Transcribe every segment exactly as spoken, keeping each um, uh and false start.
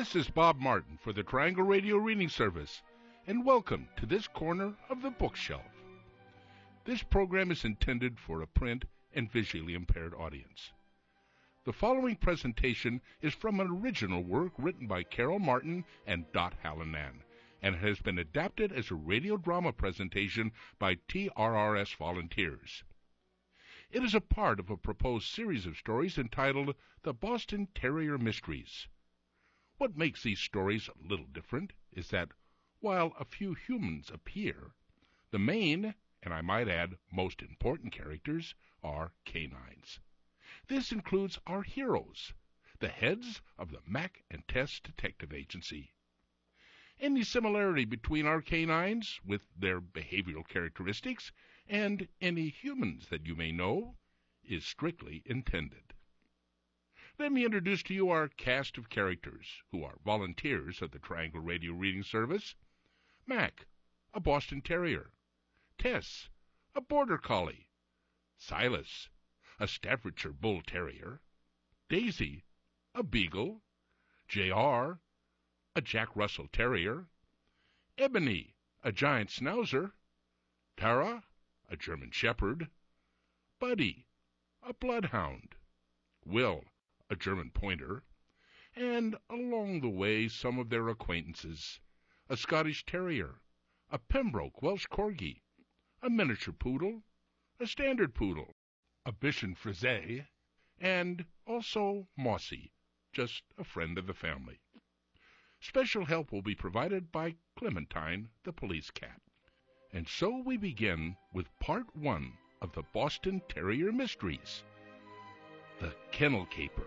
This is Bob Martin for the Triangle Radio Reading Service, and welcome to this corner of the bookshelf. This program is intended for a print and visually impaired audience. The following presentation is from an original work written by Carol Martin and Dot Hallinan, and has been adapted as a radio drama presentation by T R R S volunteers. It is a part of a proposed series of stories entitled The Boston Terrier Mysteries. What makes these stories a little different is that, while a few humans appear, the main, and I might add most important characters, are canines. This includes our heroes, the heads of the Mac and Tess Detective Agency. Any similarity between our canines, with their behavioral characteristics, and any humans that you may know, is strictly intended. Let me introduce to you our cast of characters, who are volunteers of the Triangle Radio Reading Service. Mac, a Boston Terrier. Tess, a Border Collie. Silas, a Staffordshire Bull Terrier. Daisy, a Beagle. J R, a Jack Russell Terrier. Ebony, a Giant Schnauzer. Tara, a German Shepherd. Buddy, a Bloodhound. Will, a German Pointer. And along the way some of their acquaintances, a Scottish Terrier, a Pembroke Welsh Corgi, a Miniature Poodle, a Standard Poodle, a Bichon Frise, and also Mossy, just a friend of the family. Special help will be provided by Clementine, the police cat. And so we begin with part one of the Boston Terrier Mysteries, The Kennel Caper.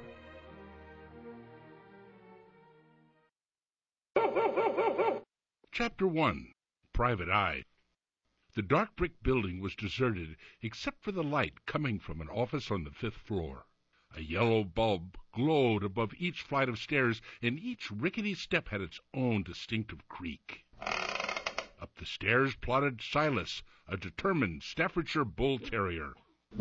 Chapter one, Private Eye. The dark brick building was deserted except for the light coming from an office on the fifth floor. A yellow bulb glowed above each flight of stairs, and each rickety step had its own distinctive creak. Up the stairs plodded Silas, a determined Staffordshire Bull Terrier.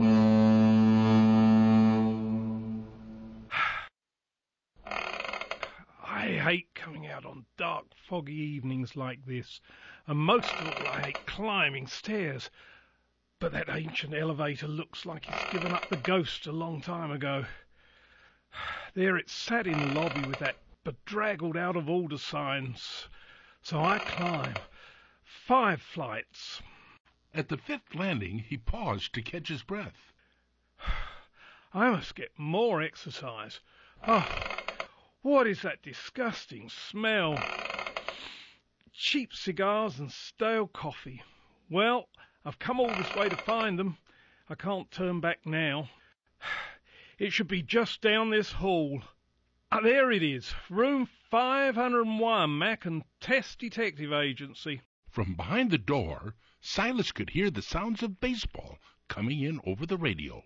I hate coming out on dark, foggy evenings like this, and most of all I hate climbing stairs. But that ancient elevator looks like it's given up the ghost a long time ago. There it sat in the lobby with that bedraggled out-of-order signs. So I climb five flights. At the fifth landing, he paused to catch his breath. I must get more exercise. Oh, what is that disgusting smell? Cheap cigars and stale coffee. Well, I've come all this way to find them. I can't turn back now. It should be just down this hall. Ah, there it is. Room five oh one, Mac and Tess Detective Agency. From behind the door, Silas could hear the sounds of baseball coming in over the radio.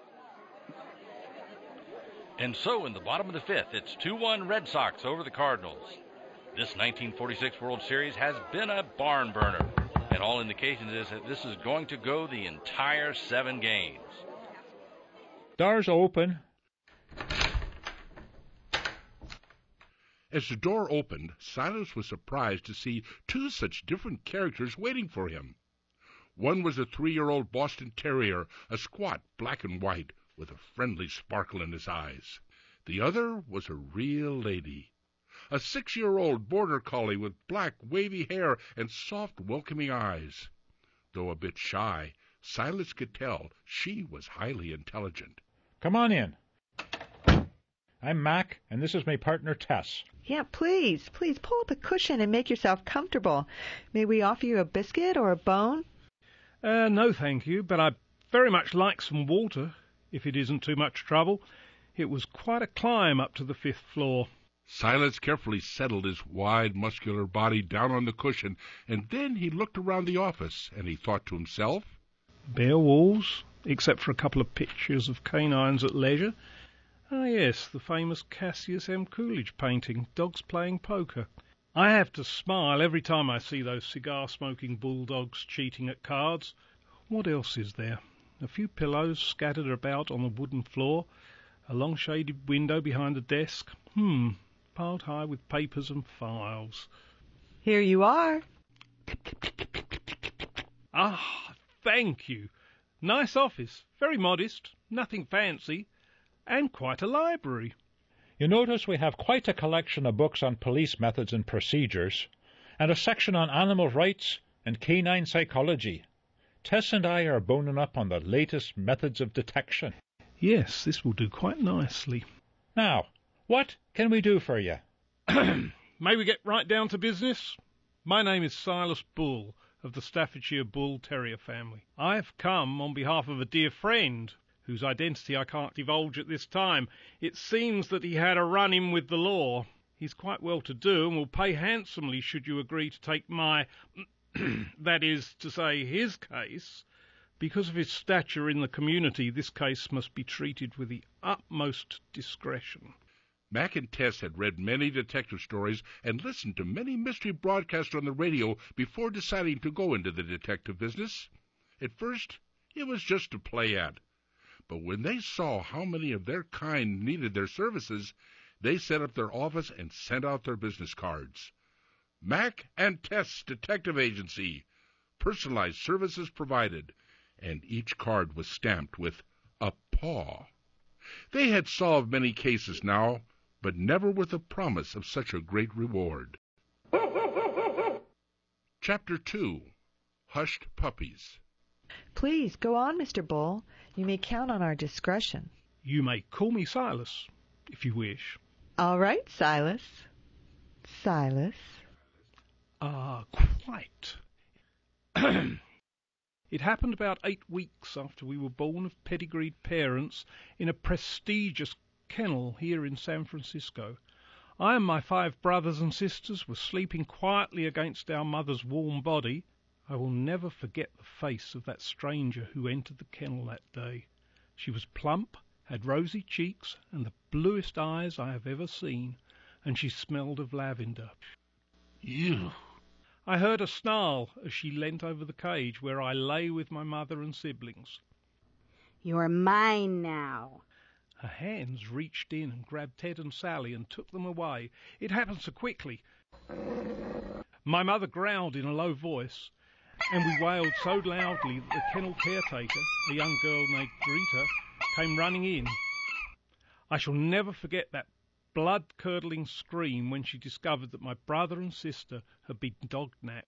And so in the bottom of the fifth, it's two one Red Sox over the Cardinals. This nineteen forty-six World Series has been a barn burner, and all indications is that this is going to go the entire seven games. Doors open. As the door opened, Silas was surprised to see two such different characters waiting for him. One was a three-year-old Boston Terrier, a squat black and white, with a friendly sparkle in his eyes. The other was a real lady, a six-year-old Border Collie with black, wavy hair and soft, welcoming eyes. Though a bit shy, Silas could tell she was highly intelligent. Come on in. I'm Mac, and this is my partner, Tess. Yeah, please, please pull up a cushion and make yourself comfortable. May we offer you a biscuit or a bone? Uh, no, thank you, but I'd very much like some water, if it isn't too much trouble. It was quite a climb up to the fifth floor. Silas carefully settled his wide, muscular body down on the cushion, and then he looked around the office, and he thought to himself, Bare walls, except for a couple of pictures of canines at leisure. Ah, yes, the famous Cassius M. Coolidge painting, Dogs Playing Poker. I have to smile every time I see those cigar-smoking bulldogs cheating at cards. What else is there? A few pillows scattered about on the wooden floor, a long shaded window behind the desk. Hmm, piled high with papers and files. Here you are. Ah, thank you. Nice office, very modest, nothing fancy, and quite a library. You notice we have quite a collection of books on police methods and procedures, and a section on animal rights and canine psychology. Tess and I are boning up on the latest methods of detection. Yes, this will do quite nicely. Now, what can we do for you? May we get right down to business? My name is Silas Bull, of the Staffordshire Bull Terrier family. I have come on behalf of a dear friend, whose identity I can't divulge at this time. It seems that he had a run-in with the law. He's quite well-to-do and will pay handsomely should you agree to take my, that is to say, his case. Because of his stature in the community, this case must be treated with the utmost discretion. Mac and Tess had read many detective stories and listened to many mystery broadcasts on the radio before deciding to go into the detective business. At first, it was just to play at. But when they saw how many of their kind needed their services, they set up their office and sent out their business cards. Mac and Tess Detective Agency. Personalized services provided. And each card was stamped with a paw. They had solved many cases now, but never with the promise of such a great reward. Chapter two. Hushed Puppies. Please, go on, Mister Bull. You may count on our discretion. You may call me Silas, if you wish. All right, Silas. Silas. Ah, quite. It happened about eight weeks after we were born of pedigreed parents in a prestigious kennel here in San Francisco. I and my five brothers and sisters were sleeping quietly against our mother's warm body. I will never forget the face of that stranger who entered the kennel that day. She was plump, had rosy cheeks, and the bluest eyes I have ever seen, and she smelled of lavender. Ew. I heard a snarl as she leant over the cage where I lay with my mother and siblings. You're mine now. Her hands reached in and grabbed Ted and Sally and took them away. It happened so quickly. My mother growled in a low voice, and we wailed so loudly that the kennel caretaker, a young girl named Greta, came running in. I shall never forget that blood-curdling scream when she discovered that my brother and sister had been dog-napped.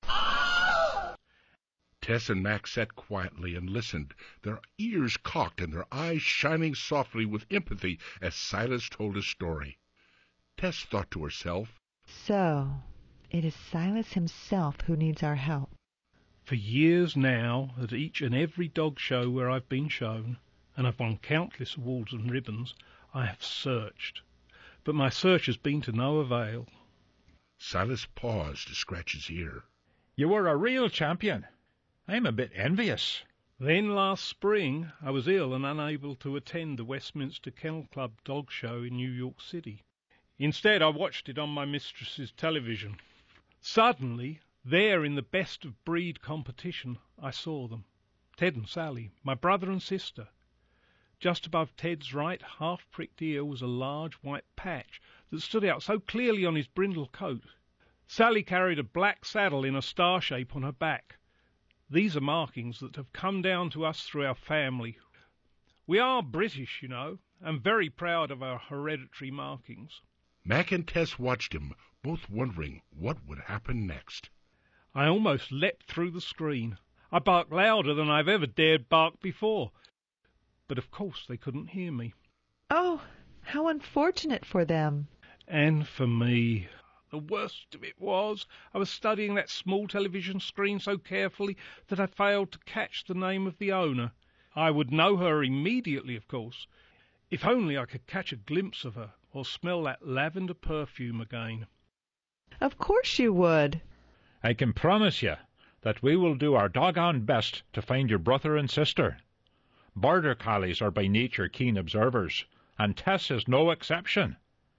Tess and Max sat quietly and listened, their ears cocked and their eyes shining softly with empathy as Silas told his story. Tess thought to herself, So, it is Silas himself who needs our help. For years now, at each and every dog show where I've been shown, and I've won countless awards and ribbons, I have searched. But my search has been to no avail. Silas paused to scratch his ear. You were a real champion. I'm a bit envious. Then last spring I was ill and unable to attend the Westminster Kennel Club dog show in New York City. Instead I watched it on my mistress's television. Suddenly, there in the best of breed competition, I saw them. Ted and Sally, my brother and sister. Just above Ted's right half-pricked ear was a large white patch that stood out so clearly on his brindle coat. Sally carried a black saddle in a star shape on her back. These are markings that have come down to us through our family. We are British, you know, and very proud of our hereditary markings. Mac and Tess watched him, both wondering what would happen next. I almost leapt through the screen. I barked louder than I've ever dared bark before. But of course they couldn't hear me. Oh, how unfortunate for them. And for me. The worst of it was, I was studying that small television screen so carefully that I failed to catch the name of the owner. I would know her immediately, of course, if only I could catch a glimpse of her or smell that lavender perfume again. Of course you would. I can promise you that we will do our doggone best to find your brother and sister. Border collies are by nature keen observers, and Tess is no exception.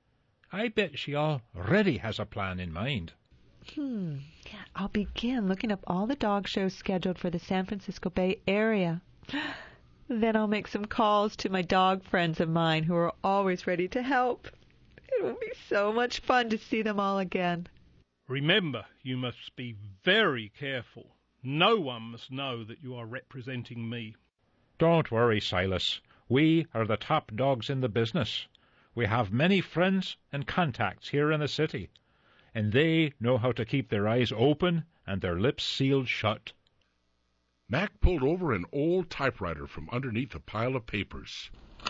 I bet she already has a plan in mind. Hmm. I'll begin looking up all the dog shows scheduled for the San Francisco Bay Area. Then I'll make some calls to my dog friends of mine who are always ready to help. It will be so much fun to see them all again. Remember, you must be very careful. No one must know that you are representing me. Don't worry, Silas. We are the top dogs in the business. We have many friends and contacts here in the city, and they know how to keep their eyes open and their lips sealed shut. Mac pulled over an old typewriter from underneath a pile of papers.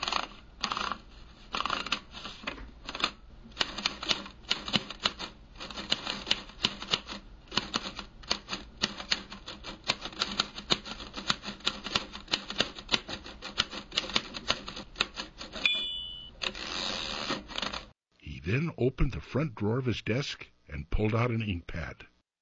He then opened the front drawer of his desk and pulled out an ink pad.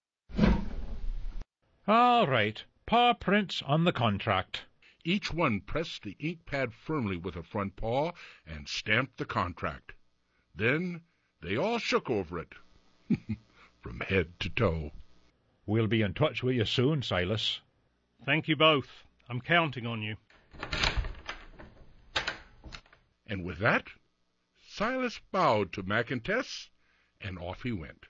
All right. Paw prints on the contract. Each one pressed the ink pad firmly with a front paw and stamped the contract. Then they all shook over it, from head to toe. We'll be in touch with you soon, Silas. Thank you both. I'm counting on you. And with that, Silas bowed to Mac and Tess, and off he went.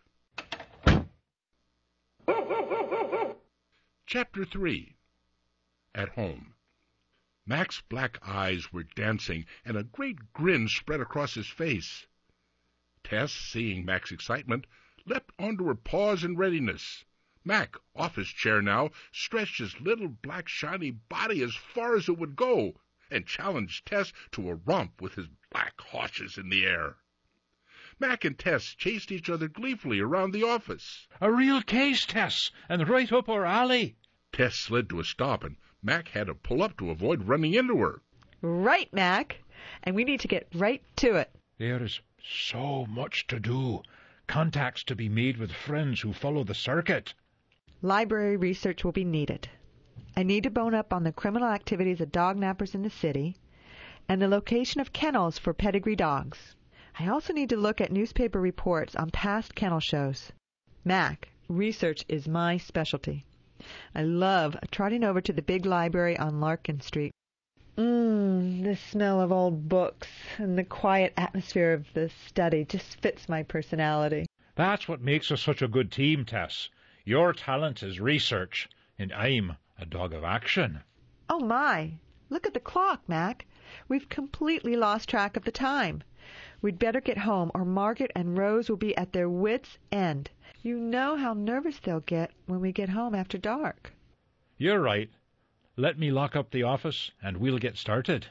Chapter three. At Home. Mac's black eyes were dancing, and a great grin spread across his face. Tess, seeing Mac's excitement, leapt onto her paws in readiness. Mac, off his chair now, stretched his little black shiny body as far as it would go, and challenged Tess to a romp with his black haunches in the air. Mac and Tess chased each other gleefully around the office. A real case, Tess, and right up our alley. Tess slid to a stop, and Mac had to pull up to avoid running into her. Right, Mac. And we need to get right to it. There is so much to do. Contacts to be made with friends who follow the circuit. Library research will be needed. I need to bone up on the criminal activities of dog nappers in the city and the location of kennels for pedigree dogs. I also need to look at newspaper reports on past kennel shows. Mac, research is my specialty. I love trotting over to the big library on Larkin Street. Mmm, the smell of old books and the quiet atmosphere of the study just fits my personality. That's what makes us such a good team, Tess. Your talent is research, and I'm a dog of action. Oh, my. Look at the clock, Mac. We've completely lost track of the time. We'd better get home, or Margaret and Rose will be at their wits' end. You know how nervous they'll get when we get home after dark. You're right. Let me lock up the office, and we'll get started.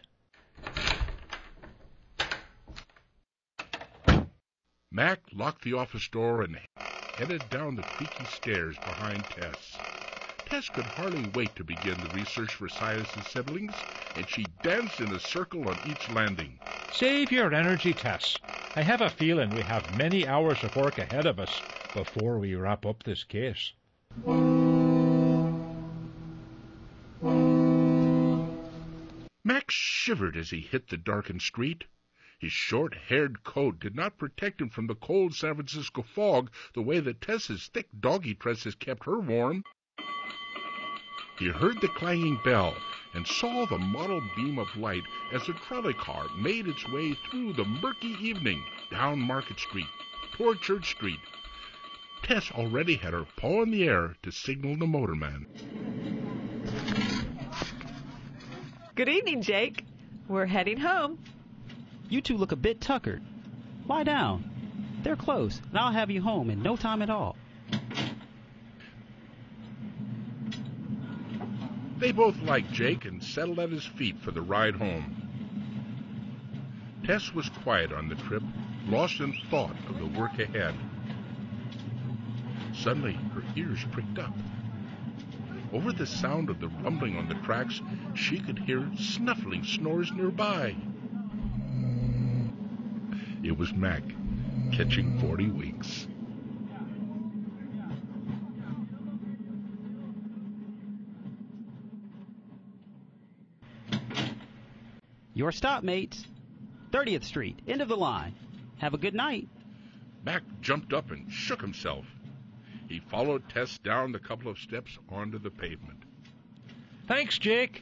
Mac locked the office door and headed down the creaky stairs behind Tess. Tess could hardly wait to begin the research for Silas's siblings, and she danced in a circle on each landing. Save your energy, Tess. I have a feeling we have many hours of work ahead of us before we wrap up this case. Max shivered as he hit the darkened street. His short-haired coat did not protect him from the cold San Francisco fog the way that Tess's thick doggy tresses kept her warm. He heard the clanging bell and saw the mottled beam of light as the trolley car made its way through the murky evening down Market Street toward Church Street. Tess already had her paw in the air to signal the motorman. Good evening, Jake. We're heading home. You two look a bit tuckered. Lie down. They're close, and I'll have you home in no time at all. They both liked Jake and settled at his feet for the ride home. Tess was quiet on the trip, lost in thought of the work ahead. Suddenly, her ears pricked up. Over the sound of the rumbling on the tracks, she could hear snuffling snores nearby. It was Mac, catching forty winks. Your stop, mates. thirtieth Street, end of the line. Have a good night. Mac jumped up and shook himself. He followed Tess down the couple of steps onto the pavement. Thanks, Jake.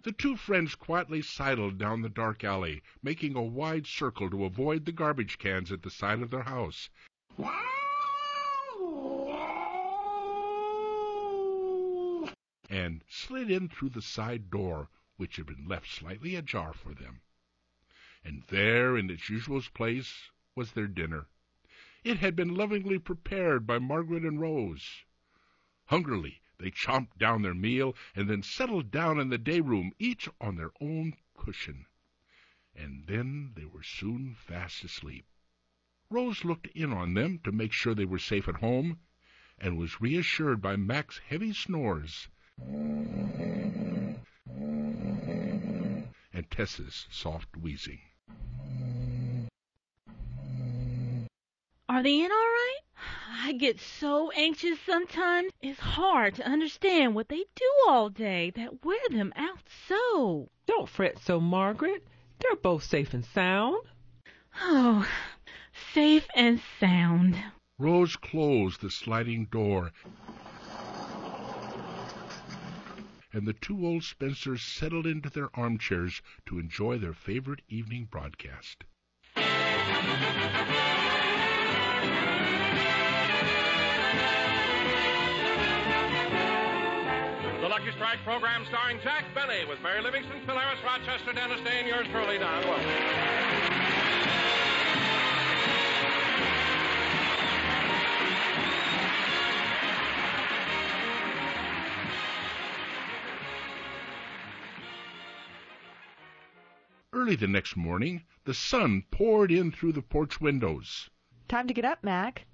The two friends quietly sidled down the dark alley, making a wide circle to avoid the garbage cans at the side of their house. And slid in through the side door, which had been left slightly ajar for them. And there, in its usual place, was their dinner. It had been lovingly prepared by Margaret and Rose. Hungrily, they chomped down their meal and then settled down in the day room, each on their own cushion. And then they were soon fast asleep. Rose looked in on them to make sure they were safe at home, and was reassured by Mac's heavy snores and Tess's soft wheezing. Are they in all right? I get so anxious sometimes. It's hard to understand what they do all day that wear them out so. Don't fret so, Margaret. They're both safe and sound. Oh, safe and sound. Rose closed the sliding door, and the two old Spencers settled into their armchairs to enjoy their favorite evening broadcast. The Lucky Strike program starring Jack Benny with Mary Livingston, Phil Harris, Rochester, Dennis Day, and yours truly, Don Wilson. Early the next morning, the sun poured in through the porch windows. Time to get up, Mac.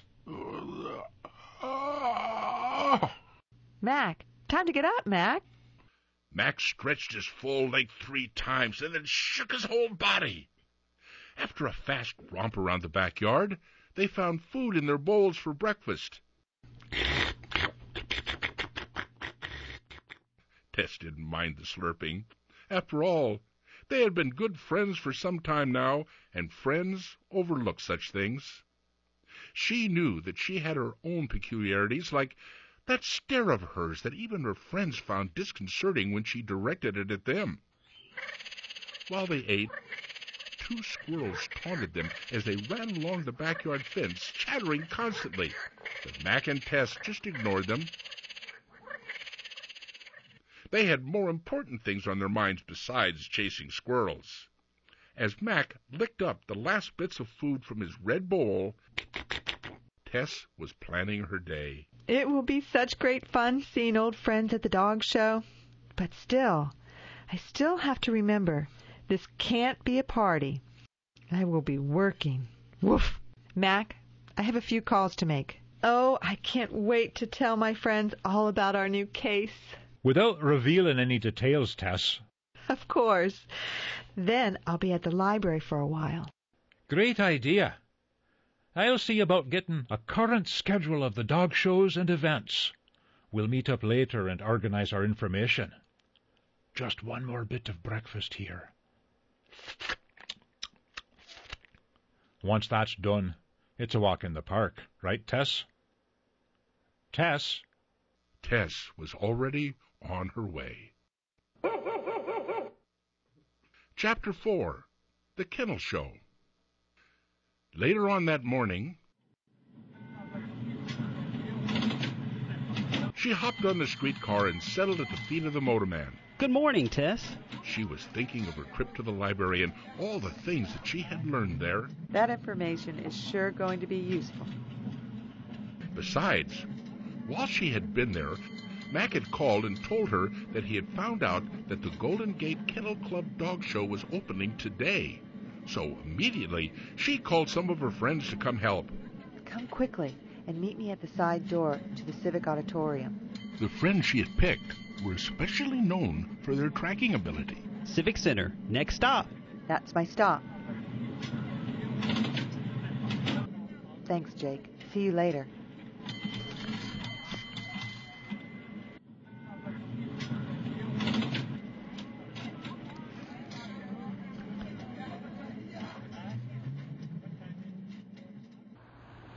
Mac, time to get up, Mac. Mac stretched his full length three times and then shook his whole body. After a fast romp around the backyard, they found food in their bowls for breakfast. Tess didn't mind the slurping. After all, they had been good friends for some time now, and friends overlook such things. She knew that she had her own peculiarities, like that stare of hers that even her friends found disconcerting when she directed it at them. While they ate, two squirrels taunted them as they ran along the backyard fence, chattering constantly, but Mac and Tess just ignored them. They had more important things on their minds besides chasing squirrels. As Mac licked up the last bits of food from his red bowl, Tess was planning her day. It will be such great fun seeing old friends at the dog show. But still, I still have to remember, this can't be a party. I will be working. Woof! Mac, I have a few calls to make. Oh, I can't wait to tell my friends all about our new case. Without revealing any details, Tess. Of course. Then I'll be at the library for a while. Great idea. I'll see about getting a current schedule of the dog shows and events. We'll meet up later and organize our information. Just one more bit of breakfast here. Once that's done, it's a walk in the park, right, Tess? Tess? Tess was already on her way. Chapter four. The Kennel Show. Later on that morning, she hopped on the streetcar and settled at the feet of the motorman. Good morning, Tess. She was thinking of her trip to the library and all the things that she had learned there. That information is sure going to be useful. Besides, while she had been there, Mac had called and told her that he had found out that the Golden Gate Kennel Club Dog Show was opening today. So immediately, she called some of her friends to come help. Come quickly and meet me at the side door to the Civic Auditorium. The friends she had picked were especially known for their tracking ability. Civic Center, next stop. That's my stop. Thanks, Jake. See you later.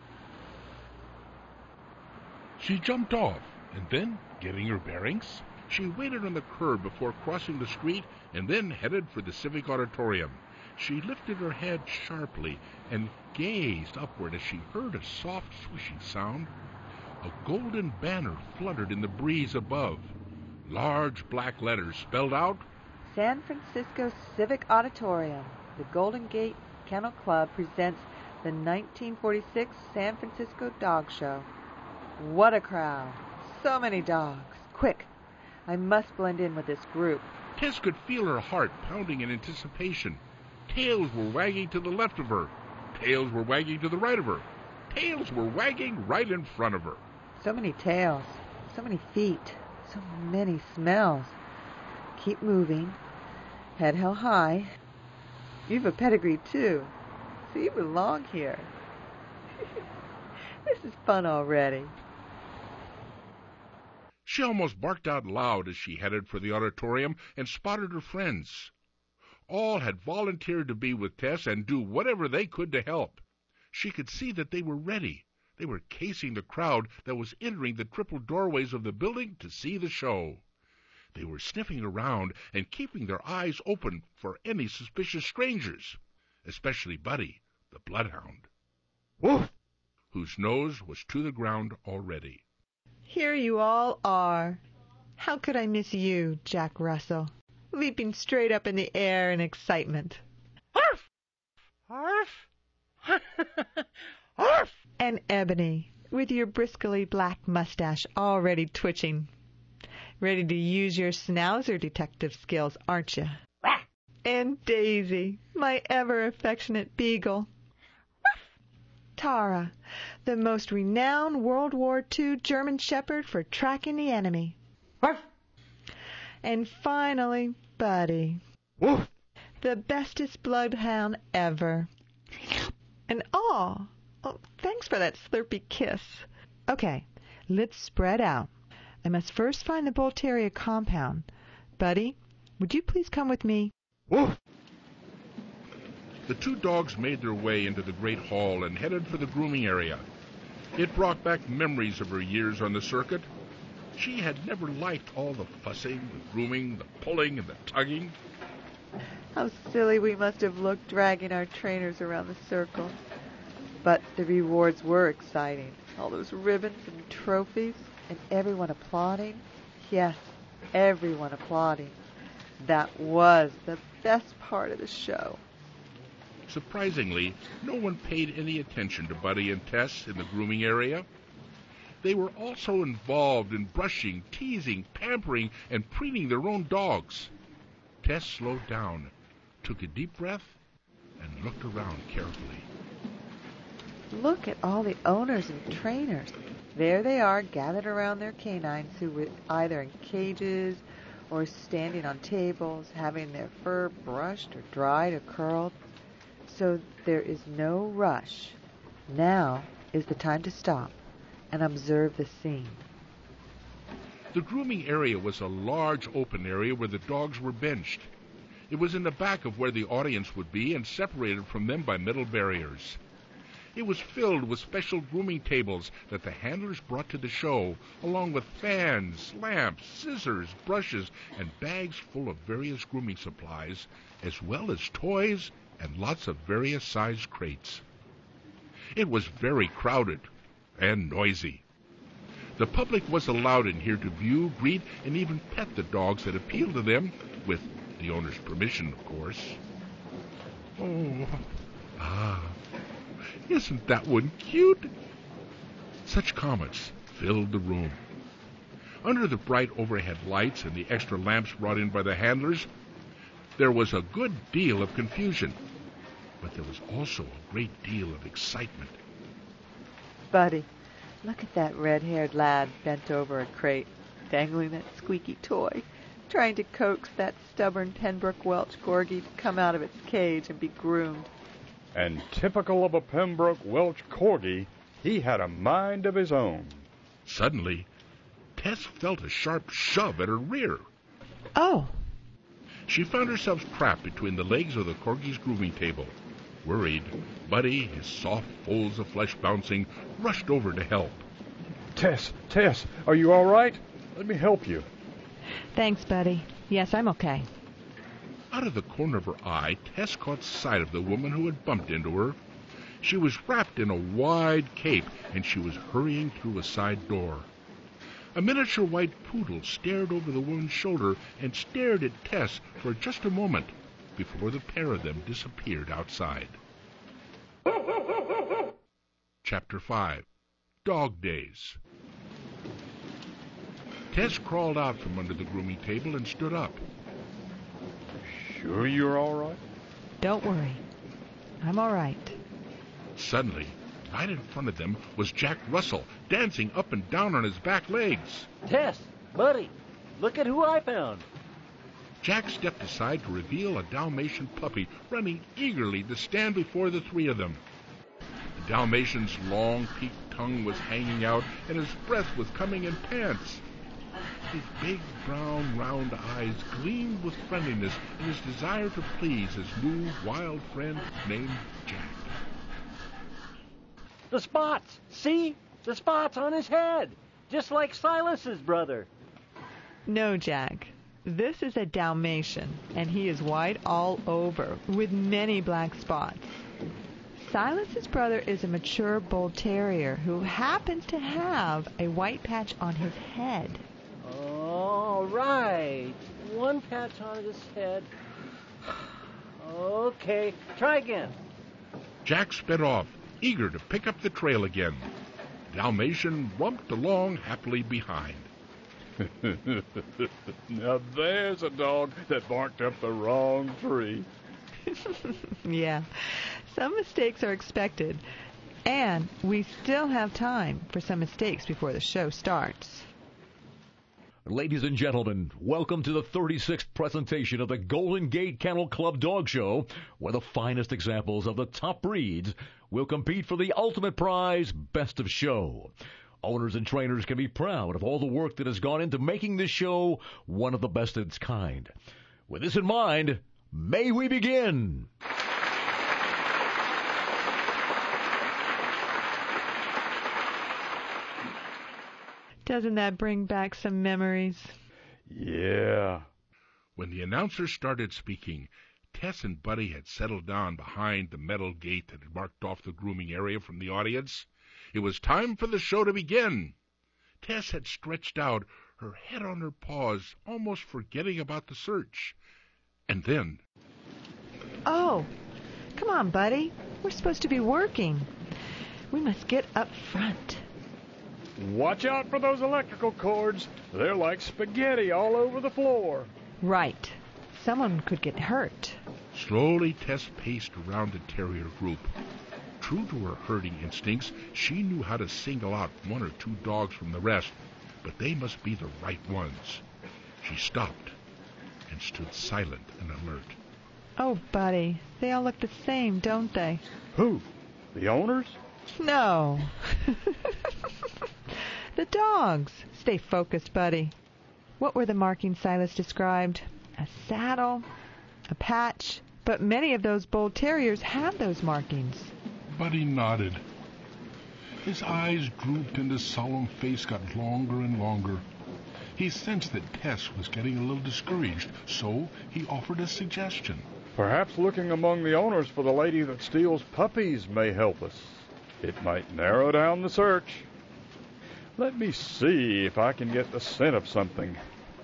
She jumped off, and then, getting her bearings, She waited on the curb before crossing the street and then headed for the Civic Auditorium. She lifted her head sharply and gazed upward as she heard a soft swishing sound. A golden banner fluttered in the breeze above. Large black letters spelled out, San Francisco Civic Auditorium. The Golden Gate Kennel Club presents the nineteen forty-six San Francisco Dog Show. What a crowd. So many dogs. Quick, I must blend in with this group. Tess could feel her heart pounding in anticipation. Tails were wagging to the left of her. Tails were wagging to the right of her. Tails were wagging right in front of her. So many tails. So many feet. So many smells. Keep moving. Head held high. You've a pedigree, too, so you belong here. This is fun already. She almost barked out loud as she headed for the auditorium and spotted her friends. All had volunteered to be with Tess and do whatever they could to help. She could see that they were ready. They were casing the crowd that was entering the triple doorways of the building to see the show. They were sniffing around and keeping their eyes open for any suspicious strangers, especially Buddy, the bloodhound, Woof! whose nose was to the ground already. Here you all are. How could I miss you, Jack Russell, leaping straight up in the air in excitement? Arf! Arf! Arf! And Ebony, with your briskly black mustache already twitching. Ready to use your schnauzer detective skills, aren't you? And Daisy, my ever-affectionate beagle. Tara, the most renowned World War Two German Shepherd for tracking the enemy. And finally, Buddy, Woof! the bestest bloodhound ever. And aw, oh, thanks for that slurpy kiss. Okay, let's spread out. I must first find the Bull Terrier compound. Buddy, would you please come with me? Woof! The two dogs made their way into the great hall and headed for the grooming area. It brought back memories of her years on the circuit. She had never liked all the fussing, the grooming, the pulling, and the tugging. How silly we must have looked dragging our trainers around the circle. But the rewards were exciting. All those ribbons and trophies, and everyone applauding. Yes, everyone applauding. That was the best part of the show. Surprisingly, no one paid any attention to Buddy and Tess in the grooming area. They were also involved in brushing, teasing, pampering, and preening their own dogs. Tess slowed down, took a deep breath, and looked around carefully. Look at all the owners and trainers. There they are, gathered around their canines who were either in cages or standing on tables, having their fur brushed or dried or curled. So there is no rush. Now is the time to stop and observe the scene. The grooming area was a large open area where the dogs were benched. It was in the back of where the audience would be and separated from them by metal barriers. It was filled with special grooming tables that the handlers brought to the show, along with fans, lamps, scissors, brushes, and bags full of various grooming supplies, as well as toys and lots of various sized crates. It was very crowded and noisy. The public was allowed in here to view, greet, and even pet the dogs that appealed to them, with the owner's permission, of course. Oh, ah, isn't that one cute? Such comments filled the room. Under the bright overhead lights and the extra lamps brought in by the handlers, there was a good deal of confusion, but there was also a great deal of excitement. Buddy, look at that red-haired lad bent over a crate, dangling that squeaky toy, trying to coax that stubborn Pembroke Welsh corgi to come out of its cage and be groomed. And typical of a Pembroke Welsh corgi, he had a mind of his own. Suddenly, Tess felt a sharp shove at her rear. Oh! She found herself trapped between the legs of the corgi's grooming table. Worried, Buddy, his soft folds of flesh bouncing, rushed over to help. Tess, Tess, are you all right? Let me help you. Thanks, buddy. Yes, I'm okay. Out of the corner of her eye, Tess caught sight of the woman who had bumped into her. She was wrapped in a wide cape, and she was hurrying through a side door. A miniature white poodle stared over the woman's shoulder and stared at Tess for just a moment before the pair of them disappeared outside. Chapter five. Dog Days. Tess crawled out from under the grooming table and stood up. Sure you're all right? Don't worry. I'm all right. Suddenly, right in front of them was Jack Russell, dancing up and down on his back legs. Tess, buddy, look at who I found. Jack stepped aside to reveal a Dalmatian puppy running eagerly to stand before the three of them. The Dalmatian's long peaked tongue was hanging out, and his breath was coming in pants. His big, brown, round eyes gleamed with friendliness and his desire to please his new wild friend named Jack. The spots! See? The spots on his head! Just like Silas's brother. No, Jack. This is a Dalmatian, and he is white all over, with many black spots. Silas's brother is a mature bull terrier who happens to have a white patch on his head. All right. One patch on his head. Okay, try again. Jack sped off, eager to pick up the trail again. The Dalmatian rumped along happily behind. Now there's a dog that barked up the wrong tree. Yeah, some mistakes are expected, and we still have time for some mistakes before the show starts. Ladies and gentlemen, welcome to the thirty-sixth presentation of the Golden Gate Kennel Club Dog Show, where the finest examples of the top breeds will compete for the ultimate prize, Best of Show. Owners and trainers can be proud of all the work that has gone into making this show one of the best of its kind. With this in mind, may we begin? Doesn't that bring back some memories? Yeah. When the announcer started speaking, Tess and Buddy had settled down behind the metal gate that had marked off the grooming area from the audience. It was time for the show to begin. Tess had stretched out, her head on her paws, almost forgetting about the search. And then... Oh, come on, Buddy. We're supposed to be working. We must get up front. Watch out for those electrical cords. They're like spaghetti all over the floor. Right. Someone could get hurt. Slowly, Tess paced around the terrier group. True to her herding instincts, she knew how to single out one or two dogs from the rest, but they must be the right ones. She stopped and stood silent and alert. Oh, Buddy, they all look the same, don't they? Who? The owners? No. The dogs. Stay focused, Buddy. What were the markings Silas described? A saddle, a patch, but many of those bull terriers had those markings. Buddy nodded. His eyes drooped and his solemn face got longer and longer. He sensed that Tess was getting a little discouraged, so he offered a suggestion. Perhaps looking among the owners for the lady that steals puppies may help us. It might narrow down the search. Let me see if I can get the scent of something.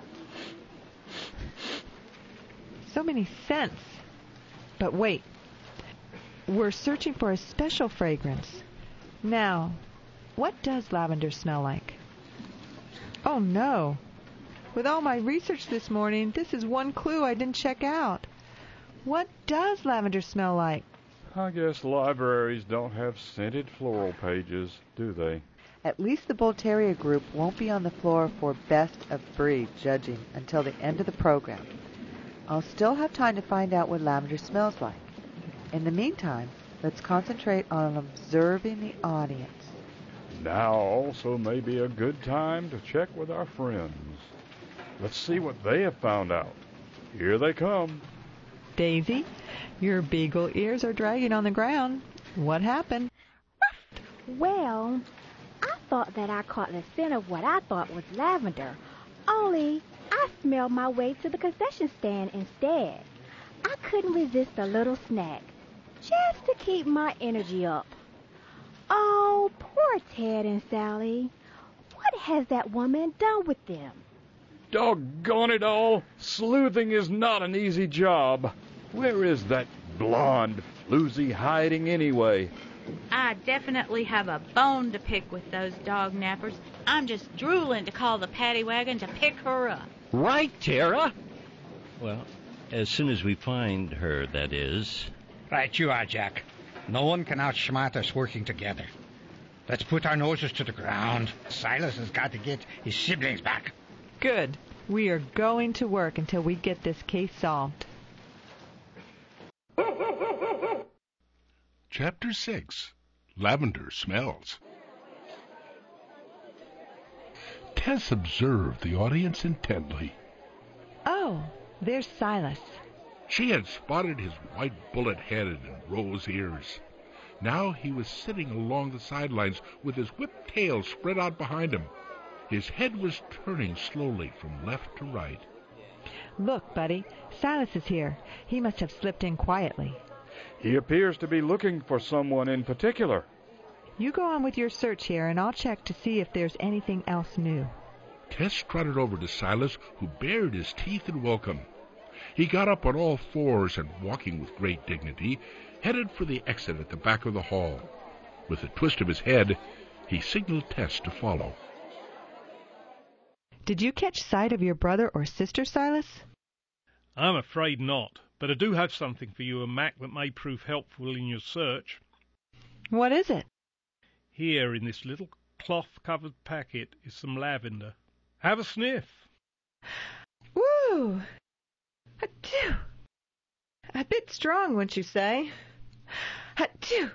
So many scents. But wait. We're searching for a special fragrance. Now, what does lavender smell like? Oh, no. With all my research this morning, this is one clue I didn't check out. What does lavender smell like? I guess libraries don't have scented floral pages, do they? At least the Bull Terrier group won't be on the floor for best of breed judging until the end of the program. I'll still have time to find out what lavender smells like. In the meantime, let's concentrate on observing the audience. Now also may be a good time to check with our friends. Let's see what they have found out. Here they come. Daisy, your beagle ears are dragging on the ground. What happened? Well, I thought that I caught the scent of what I thought was lavender. Only I I smelled my way to the concession stand instead. I couldn't resist a little snack, just to keep my energy up. Oh, poor Ted and Sally. What has that woman done with them? Doggone it all, sleuthing is not an easy job. Where is that blonde floozy hiding anyway? I definitely have a bone to pick with those dog nappers. I'm just drooling to call the paddy wagon to pick her up. Right, Tara? Well, as soon as we find her, that is. Right you are, Jack. No one can outsmart us working together. Let's put our noses to the ground. Silas has got to get his siblings back. Good. We are going to work until we get this case solved. Chapter six. Lavender Smells. Tess observed the audience intently. Oh, there's Silas. She had spotted his white bullet head and rose ears. Now he was sitting along the sidelines with his whipped tail spread out behind him. His head was turning slowly from left to right. Look, buddy, Silas is here. He must have slipped in quietly. He appears to be looking for someone in particular. You go on with your search here, and I'll check to see if there's anything else new. Tess trotted over to Silas, who bared his teeth in welcome. He got up on all fours and, walking with great dignity, headed for the exit at the back of the hall. With a twist of his head, he signaled Tess to follow. Did you catch sight of your brother or sister, Silas? I'm afraid not, but I do have something for you and Mac that may prove helpful in your search. What is it? Here in this little cloth-covered packet is some lavender. Have a sniff. Woo! Achoo! A bit strong, wouldn't you say? Achoo!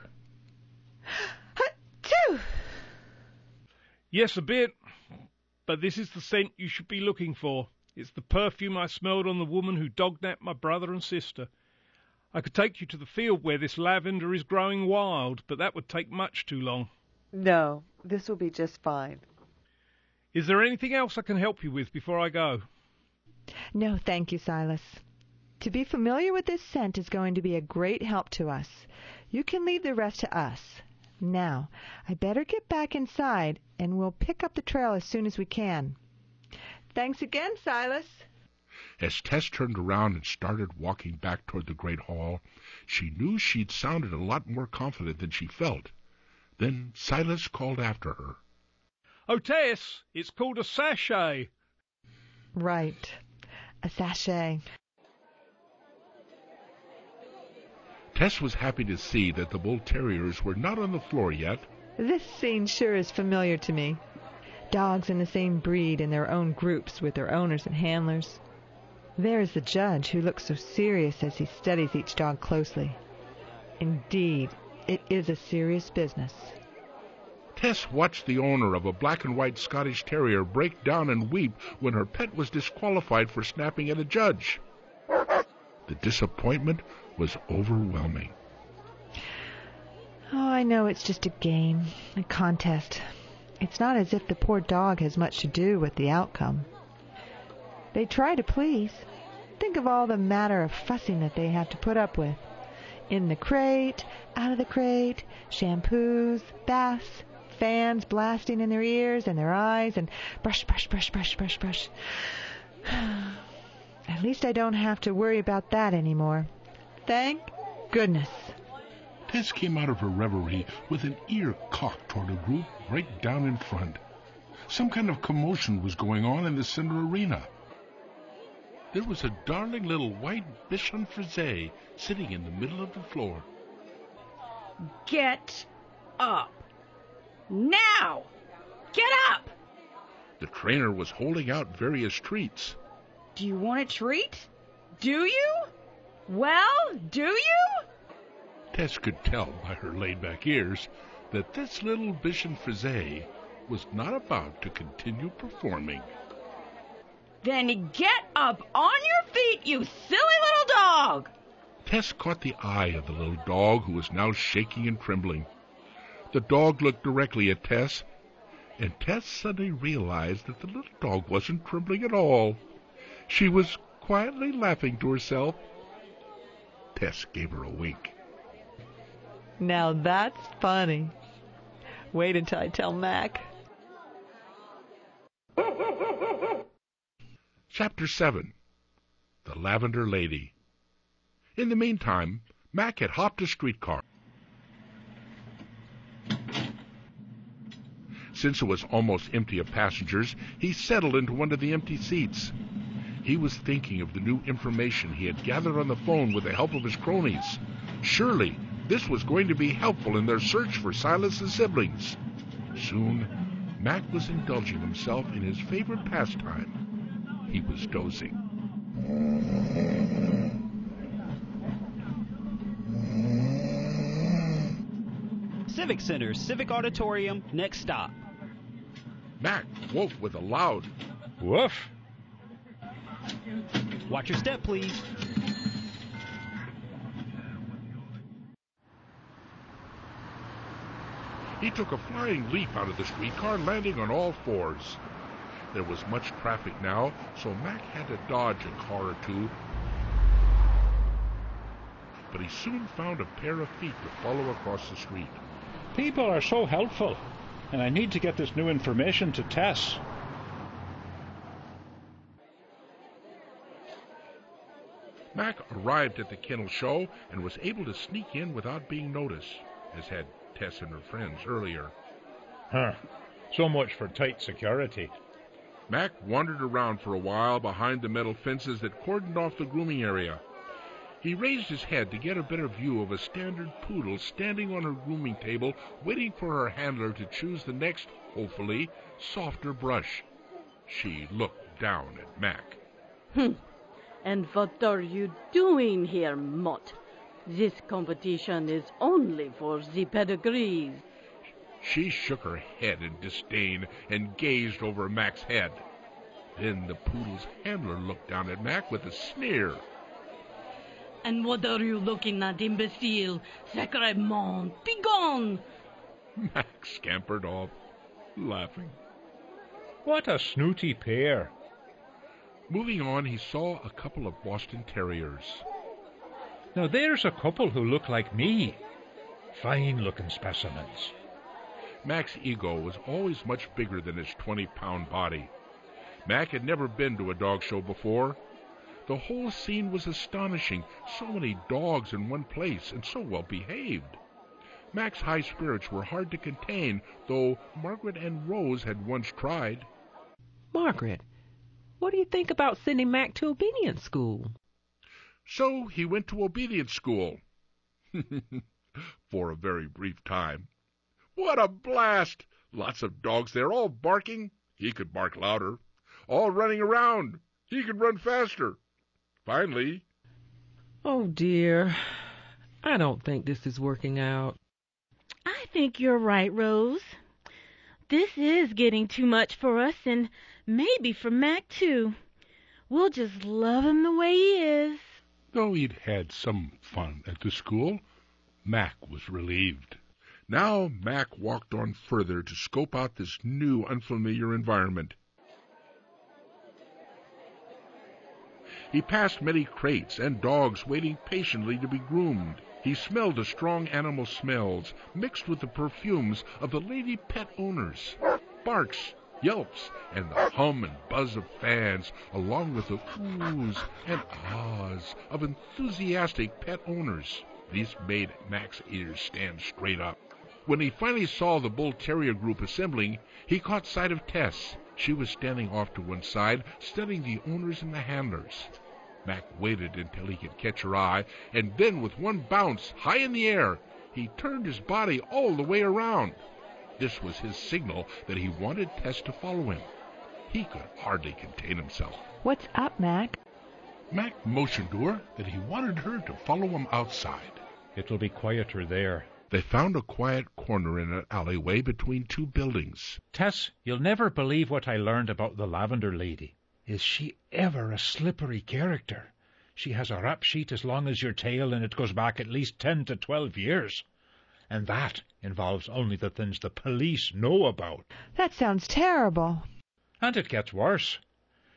Achoo! Yes, a bit. But this is the scent you should be looking for. It's the perfume I smelled on the woman who dog-napped my brother and sister. I could take you to the field where this lavender is growing wild, but that would take much too long. No, this will be just fine. Is there anything else I can help you with before I go? No, thank you, Silas. To be familiar with this scent is going to be a great help to us. You can leave the rest to us. Now, I better get back inside, and we'll pick up the trail as soon as we can. Thanks again, Silas. As Tess turned around and started walking back toward the great hall, she knew she'd sounded a lot more confident than she felt. Then Silas called after her. Oh, Tess, it's called a sachet. Right, a sachet. Tess was happy to see that the bull terriers were not on the floor yet. This scene sure is familiar to me. Dogs in the same breed in their own groups with their owners and handlers. There is the judge who looks so serious as he studies each dog closely. Indeed, it is a serious business. Tess watched the owner of a black and white Scottish Terrier break down and weep when her pet was disqualified for snapping at a judge. The disappointment was overwhelming. Oh, I know it's just a game, a contest. It's not as if the poor dog has much to do with the outcome. They try to please. Think of all the matter of fussing that they have to put up with. In the crate, out of the crate, shampoos, baths, fans blasting in their ears and their eyes, and brush, brush, brush, brush, brush, brush. At least I don't have to worry about that anymore. Thank goodness. Tess came out of her reverie with an ear cocked toward a group right down in front. Some kind of commotion was going on in the center arena. There was a darling little white Bichon Frise sitting in the middle of the floor. Get up. Now! Get up! The trainer was holding out various treats. Do you want a treat? Do you? Well, do you? Tess could tell by her laid-back ears that this little Bichon Frise was not about to continue performing. Then get up on your feet, you silly little dog! Tess caught the eye of the little dog, who was now shaking and trembling. The dog looked directly at Tess, and Tess suddenly realized that the little dog wasn't trembling at all. She was quietly laughing to herself. Tess gave her a wink. Now that's funny. Wait until I tell Mac. Chapter seven. The Lavender Lady. In the meantime, Mac had hopped a streetcar. Since it was almost empty of passengers, he settled into one of the empty seats. He was thinking of the new information he had gathered on the phone with the help of his cronies. Surely, this was going to be helpful in their search for Silas's siblings. Soon, Mac was indulging himself in his favorite pastime. He was dozing. Civic Center, Civic Auditorium, next stop. Mac woke with a loud woof. Watch your step, please. He took a flying leap out of the streetcar, landing on all fours. There was much traffic now, so Mac had to dodge a car or two. But he soon found a pair of feet to follow across the street. People are so helpful, and I need to get this new information to Tess. Mac arrived at the kennel show and was able to sneak in without being noticed, as had Tess and her friends earlier. Huh. So much for tight security. Mac wandered around for a while behind the metal fences that cordoned off the grooming area. He raised his head to get a better view of a standard poodle standing on her grooming table, waiting for her handler to choose the next, hopefully, softer brush. She looked down at Mac. Hmm. And what are you doing here, Mott? This competition is only for the pedigrees. She shook her head in disdain and gazed over Mac's head. Then the poodle's handler looked down at Mac with a sneer. And what are you looking at, imbecile? Sacrement, begone! Mac scampered off, laughing. What a snooty pair. Moving on, he saw a couple of Boston Terriers. Now there's a couple who look like me. Fine-looking specimens. Mac's ego was always much bigger than his twenty-pound body. Mac had never been to a dog show before. The whole scene was astonishing. So many dogs in one place, and so well behaved. Mac's high spirits were hard to contain, though Margaret and Rose had once tried. Margaret, what do you think about sending Mac to obedience school? So he went to obedience school. For a very brief time. What a blast! Lots of dogs there, all barking. He could bark louder. All running around. He could run faster. Finally... Oh, dear. I don't think this is working out. I think you're right, Rose. This is getting too much for us, and maybe for Mac, too. We'll just love him the way he is. Though he'd had some fun at the school, Mac was relieved. Now Mac walked on further to scope out this new, unfamiliar environment. He passed many crates and dogs waiting patiently to be groomed. He smelled the strong animal smells, mixed with the perfumes of the lady pet owners. Barks, yelps, and the hum and buzz of fans, along with the oohs and ahs of enthusiastic pet owners. These made Mac's ears stand straight up. When he finally saw the Bull Terrier group assembling, he caught sight of Tess. She was standing off to one side, studying the owners and the handlers. Mac waited until he could catch her eye, and then with one bounce, high in the air, he turned his body all the way around. This was his signal that he wanted Tess to follow him. He could hardly contain himself. What's up, Mac? Mac motioned to her that he wanted her to follow him outside. It'll be quieter there. They found a quiet corner in an alleyway between two buildings. Tess, you'll never believe what I learned about the Lavender Lady. Is she ever a slippery character? She has a rap sheet as long as your tail, and it goes back at least ten to twelve years. And that involves only the things the police know about. That sounds terrible. And it gets worse.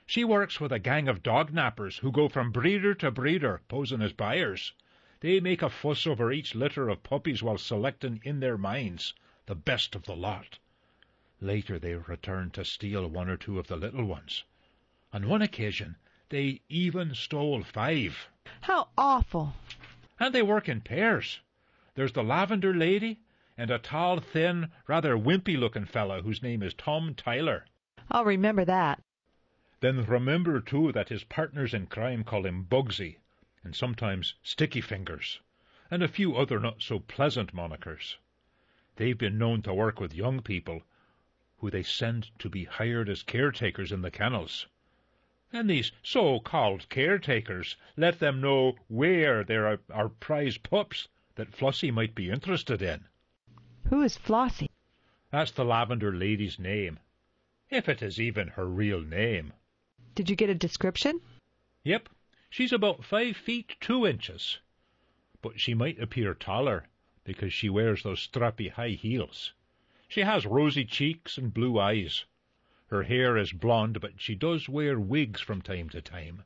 She works with a gang of dog nappers who go from breeder to breeder, posing as buyers. They make a fuss over each litter of puppies while selecting in their minds the best of the lot. Later they return to steal one or two of the little ones. On one occasion, they even stole five. How awful. And they work in pairs. There's the lavender lady and a tall, thin, rather wimpy-looking fellow whose name is Tom Tyler. I'll remember that. Then remember, too, that his partners in crime call him Bugsy, and sometimes Sticky Fingers, and a few other not-so-pleasant monikers. They've been known to work with young people who they send to be hired as caretakers in the kennels. And these so-called caretakers let them know where there are, are prize pups that Flossie might be interested in. Who is Flossie? That's the lavender lady's name, if it is even her real name. Did you get a description? Yep. She's about five feet two inches. But she might appear taller because she wears those strappy high heels. She has rosy cheeks and blue eyes. Her hair is blonde, but she does wear wigs from time to time.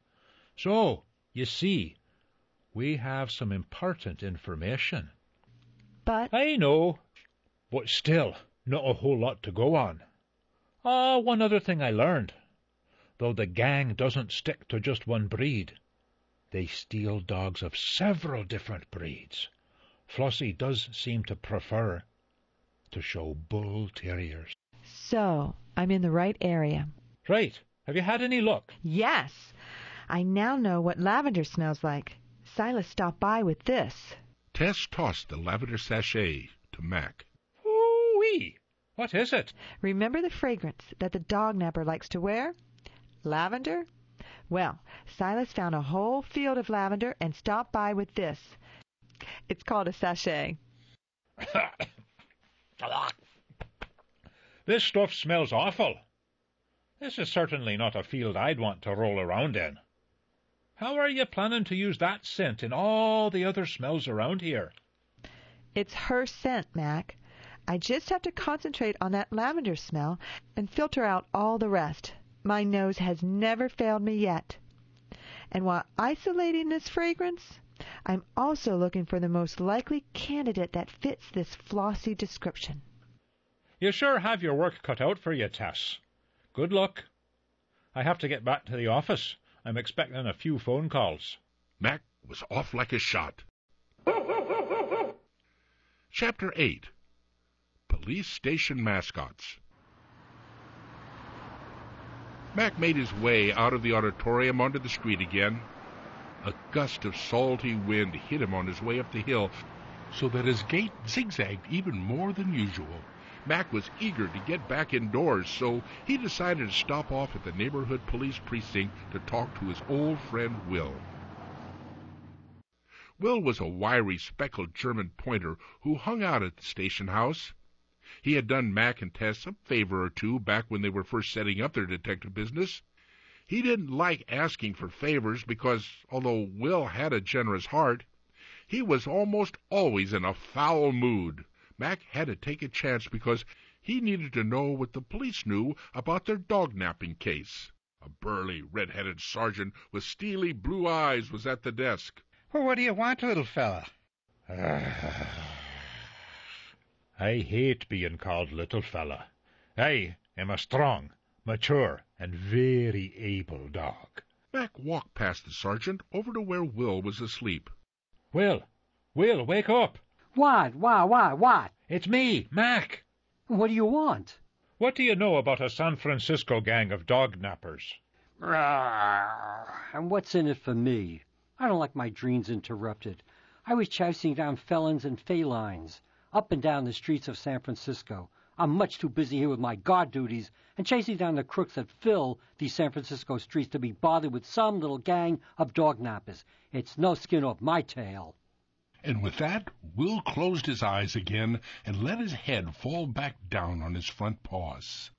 So, you see, we have some important information. But... I know, but still, not a whole lot to go on. Ah, uh, one other thing I learned. Though the gang doesn't stick to just one breed, they steal dogs of several different breeds. Flossie does seem to prefer to show bull terriers. So, I'm in the right area. Right. Have you had any luck? Yes. I now know what lavender smells like. Silas stopped by with this. Tess tossed the lavender sachet to Mac. Ooh-wee! What is it? Remember the fragrance that the dog napper likes to wear? Lavender? Well, Silas found a whole field of lavender and stopped by with this. It's called a sachet. This stuff smells awful. This is certainly not a field I'd want to roll around in. How are you planning to use that scent in all the other smells around here? It's her scent, Mac. I just have to concentrate on that lavender smell and filter out all the rest. My nose has never failed me yet. And while isolating this fragrance, I'm also looking for the most likely candidate that fits this Flossie description. You sure have your work cut out for you, Tess. Good luck. I have to get back to the office. I'm expecting a few phone calls. Mac was off like a shot. Chapter eight. Police Station Mascots. Mac made his way out of the auditorium onto the street again. A gust of salty wind hit him on his way up the hill, so that his gait zigzagged even more than usual. Mac was eager to get back indoors, so he decided to stop off at the neighborhood police precinct to talk to his old friend Will. Will was a wiry, speckled German pointer who hung out at the station house. He had done Mac and Tess a favor or two back when they were first setting up their detective business. He didn't like asking for favors because, although Will had a generous heart, he was almost always in a foul mood. Mac had to take a chance because he needed to know what the police knew about their dog-napping case. A burly, red-headed sergeant with steely blue eyes was at the desk. Well, what do you want, little fella? I hate being called little fella. I am a strong, mature, and very able dog. Mac walked past the sergeant over to where Will was asleep. Will, Will, wake up. What? Why, why, what? It's me, Mac. What do you want? What do you know about a San Francisco gang of dog nappers? And what's in it for me? I don't like my dreams interrupted. I was chasing down felons and felines up and down the streets of San Francisco. I'm much too busy here with my guard duties and chasing down the crooks that fill these San Francisco streets to be bothered with some little gang of dog nappers. It's no skin off my tail. And with that, Will closed his eyes again and let his head fall back down on his front paws.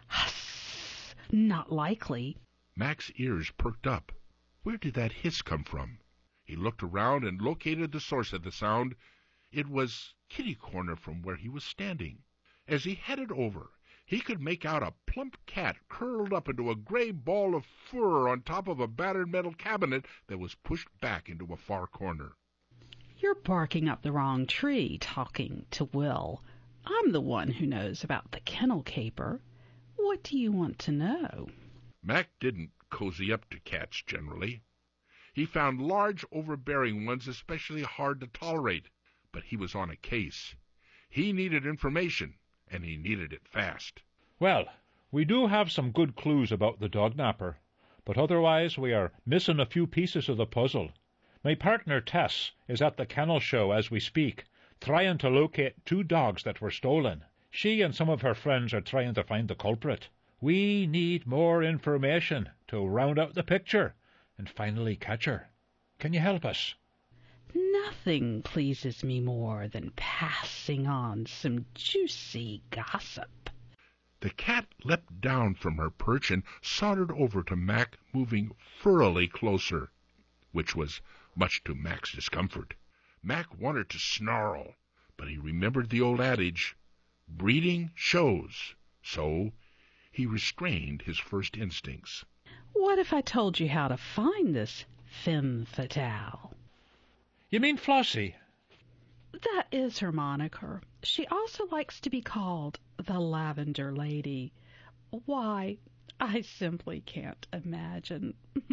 Not likely. Mac's ears perked up. Where did that hiss come from? He looked around and located the source of the sound. It was kitty corner from where he was standing. As he headed over, He could make out a plump cat curled up into a gray ball of fur on top of a battered metal cabinet that was pushed back into a far corner. You're barking up the wrong tree, talking to Will. I'm the one who knows about the kennel caper. What do you want to know? Mac didn't cozy up to cats generally. He found large, overbearing ones especially hard to tolerate, but he was on a case. He needed information, and he needed it fast. Well, we do have some good clues about the dog napper, but otherwise we are missing a few pieces of the puzzle. My partner Tess is at the kennel show as we speak, trying to locate two dogs that were stolen. She and some of her friends are trying to find the culprit. We need more information to round out the picture and finally catch her. Can you help us? Nothing pleases me more than passing on some juicy gossip. The cat leapt down from her perch and sauntered over to Mac, moving furrily closer, which was much to Mac's discomfort. Mac wanted to snarl, but he remembered the old adage, breeding shows, so he restrained his first instincts. What if I told you how to find this femme fatale? You mean Flossie? That is her moniker. She also likes to be called the Lavender Lady. Why, I simply can't imagine.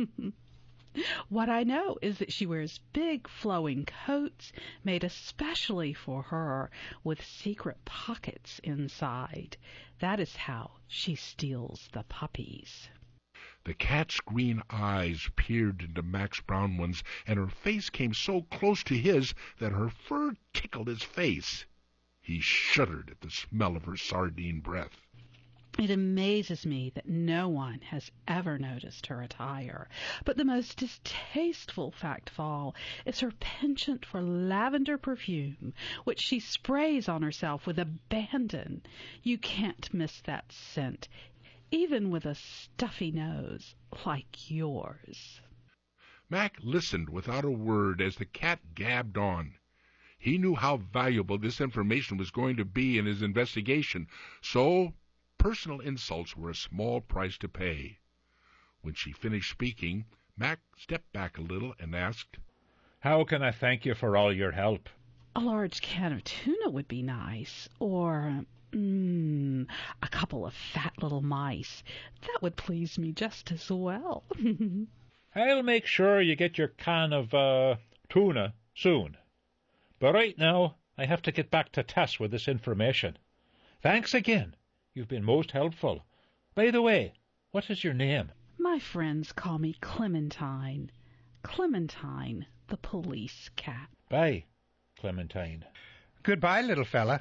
What I know is that she wears big flowing coats made especially for her with secret pockets inside. That is how she steals the puppies. The cat's green eyes peered into Mac's brown ones, and her face came so close to his that her fur tickled his face. He shuddered at the smell of her sardine breath. It amazes me that no one has ever noticed her attire. But the most distasteful fact of all is her penchant for lavender perfume, which she sprays on herself with abandon. You can't miss that scent, even with a stuffy nose like yours. Mac listened without a word as the cat gabbed on. He knew how valuable this information was going to be in his investigation, so personal insults were a small price to pay. When she finished speaking, Mac stepped back a little and asked, How can I thank you for all your help? A large can of tuna would be nice, or mm, a couple of fat little mice. That would please me just as well. I'll make sure you get your can of uh, tuna soon. But right now, I have to get back to Tess with this information. Thanks again. You've been most helpful. By the way, what is your name? My friends call me Clementine. Clementine, the police cat. Bye, Clementine. Goodbye, little fella.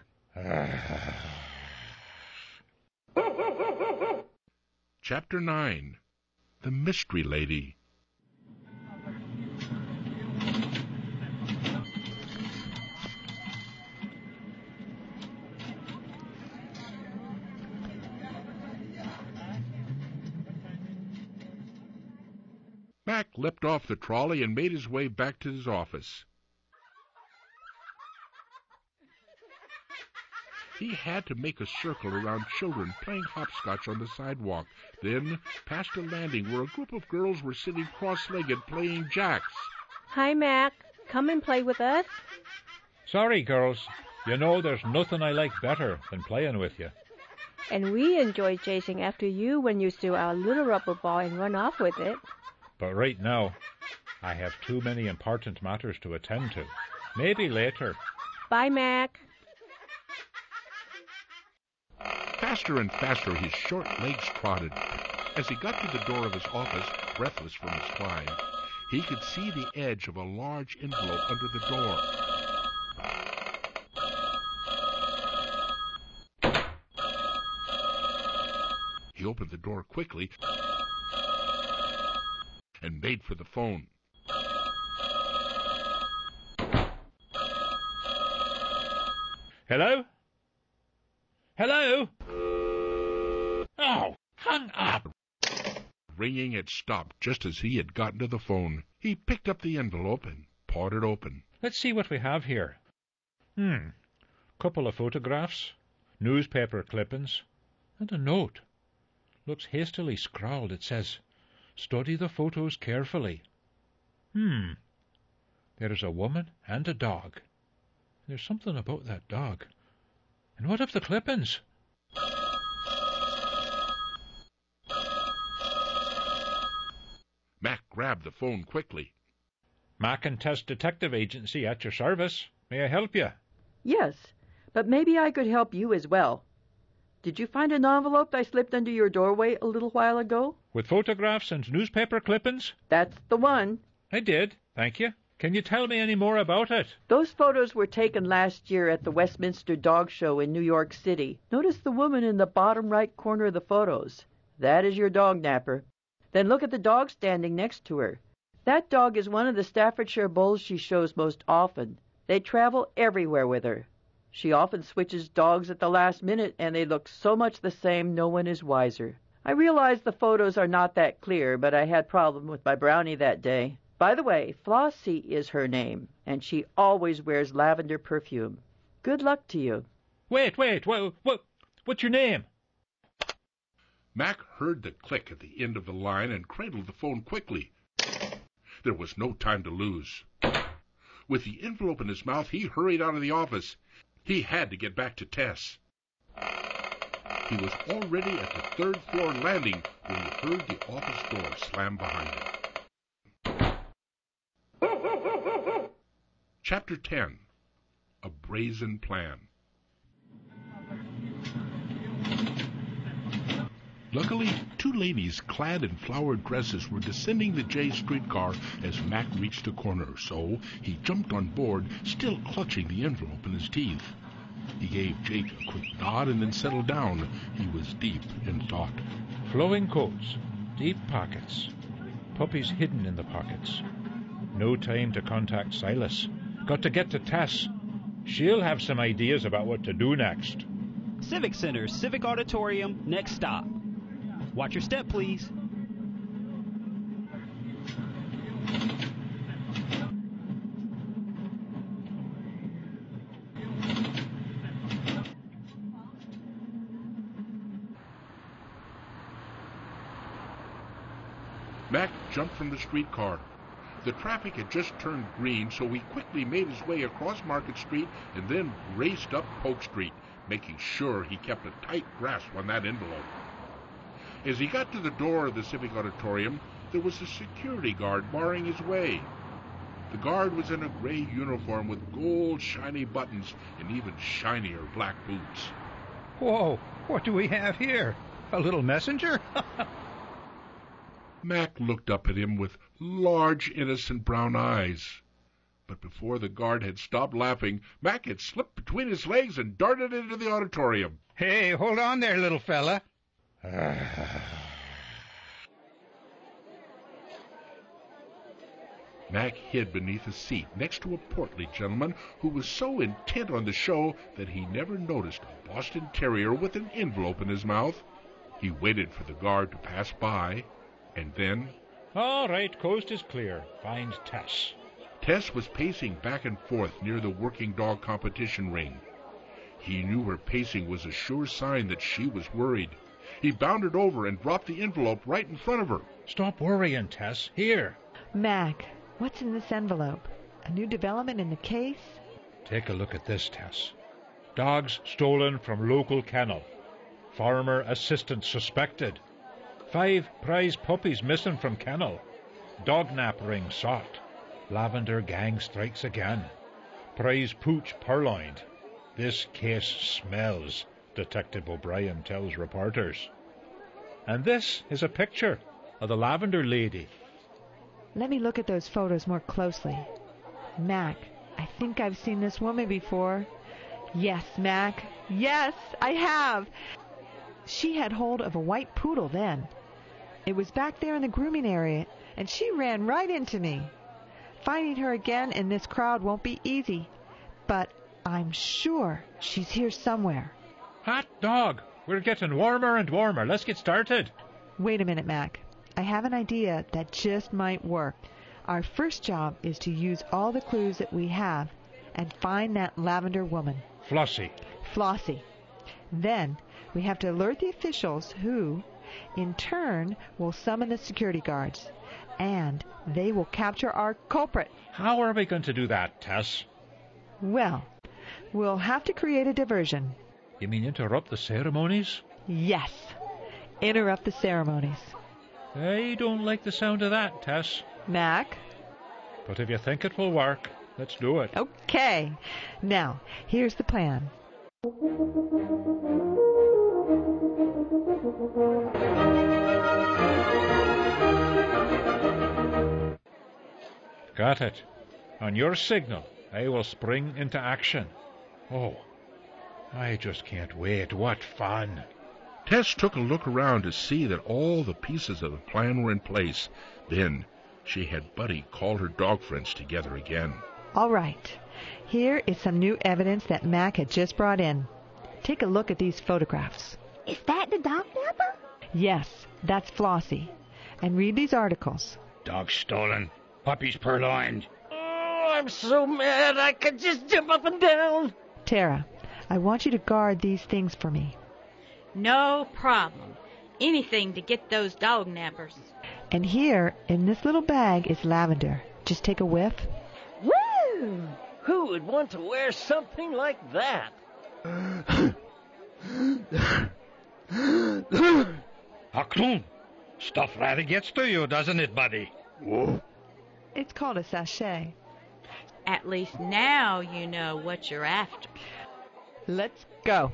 Chapter nine. The Mystery Lady. Mac leapt off the trolley and made his way back to his office. He had to make a circle around children playing hopscotch on the sidewalk, then past a landing where a group of girls were sitting cross-legged playing jacks. Hi, Mac. Come and play with us. Sorry, girls. You know there's nothing I like better than playing with you. And we enjoy chasing after you when you steal our little rubber ball and run off with it. But right now, I have too many important matters to attend to. Maybe later. Bye, Mac. Faster and faster his short legs trotted. As he got to the door of his office, breathless from his climb, he could see the edge of a large envelope under the door. He opened the door quickly and made for the phone. Hello? Hello? Oh, hung up. Ringing had stopped just as he had gotten to the phone. He picked up the envelope and pawed it open. Let's see what we have here. Hmm. Couple of photographs, newspaper clippings, And a note. Looks hastily scrawled. It says, "Study the photos carefully." Hmm. There is a woman and a dog. There's something about that dog. And what of the clippings? Mac grabbed the phone quickly. Mac and Tess Detective Agency at your service. May I help you? Yes, but maybe I could help you as well. Did you find an envelope I slipped under your doorway a little while ago? With photographs and newspaper clippings? That's the one. I did, thank you. Can you tell me any more about it? Those photos were taken last year at the Westminster Dog Show in New York City. Notice the woman in the bottom right corner of the photos. That is your dog napper. Then look at the dog standing next to her. That dog is one of the Staffordshire bulls she shows most often. They travel everywhere with her. She often switches dogs at the last minute, and they look so much the same no one is wiser. I realize the photos are not that clear, but I had problem with my brownie that day. By the way, Flossie is her name, and she always wears lavender perfume. Good luck to you. Wait, wait, what, what, what's your name? Mac heard the click at the end of the line and cradled the phone quickly. There was no time to lose. With the envelope in his mouth, he hurried out of the office. He had to get back to Tess. He was already at the third floor landing when he heard the office door slam behind him. Chapter ten. A Brazen Plan. Luckily, two ladies clad in flowered dresses were descending the J streetcar as Mac reached the corner, so he jumped on board, still clutching the envelope in his teeth. He gave Jake a quick nod and then settled down. He was deep in thought. Flowing coats, deep pockets, puppies hidden in the pockets. No time to contact Silas. Got to get to Tess. She'll have some ideas about what to do next. Civic Center, Civic Auditorium, next stop. Watch your step, please. Mac jumped from the streetcar. The traffic had just turned green, so he quickly made his way across Market Street and then raced up Polk Street, making sure he kept a tight grasp on that envelope. As he got to the door of the Civic Auditorium, there was a security guard barring his way. The guard was in a gray uniform with gold shiny buttons and even shinier black boots. Whoa, what do we have here? A little messenger? Mac looked up at him with large, innocent brown eyes. But before the guard had stopped laughing, Mac had slipped between his legs and darted into the auditorium. Hey, hold on there, little fella. Mac hid beneath a seat next to a portly gentleman who was so intent on the show that he never noticed a Boston Terrier with an envelope in his mouth. He waited for the guard to pass by, and then... All right, coast is clear. Find Tess. Tess was pacing back and forth near the working dog competition ring. He knew her pacing was a sure sign that she was worried. He bounded over and dropped the envelope right in front of her. Stop worrying, Tess. Here. Mac, what's in this envelope? A new development in the case? Take a look at this, Tess. Dogs stolen from local kennel. Farmer assistant suspected. Five prize puppies missing from kennel. Dog nap ring sought. Lavender gang strikes again. Prize pooch purloined. This case smells, Detective O'Brien tells reporters. And this is a picture of the Lavender Lady. Let me look at those photos more closely. Mac, I think I've seen this woman before. Yes, Mac. Yes, I have. She had hold of a white poodle then. It was back there in the grooming area, and she ran right into me. Finding her again in this crowd won't be easy, but I'm sure she's here somewhere. Hot dog! We're getting warmer and warmer. Let's get started. Wait a minute, Mac. I have an idea that just might work. Our first job is to use all the clues that we have and find that lavender woman. Flossie. Flossie. Then We have to alert the officials who, in turn, will summon the security guards. And they will capture our culprit. How are we going to do that, Tess? Well, we'll have to create a diversion. You mean interrupt the ceremonies? Yes. Interrupt the ceremonies. I don't like the sound of that, Tess. Mac? But if you think it will work, let's do it. Okay. Now, here's the plan. Got it. On your signal, I will spring into action. Oh, I just can't wait. What fun. Tess took a look around to see that all the pieces of the plan were in place. Then she had Buddy call her dog friends together again. All right. Here is some new evidence that Mac had just brought in. Take a look at these photographs. Is that the dog napper? Yes, that's Flossie. And read these articles. Dog stolen. Puppies purloined. Oh, I'm so mad I could just jump up and down. Tara, I want you to guard these things for me. No problem. Anything to get those dog nappers. And here, in this little bag, is lavender. Just take a whiff. Woo! Who would want to wear something like that? Hakloon, stuff rather gets to you, doesn't it, buddy? Whoa. It's called a sachet. At least now you know what you're after. Let's go.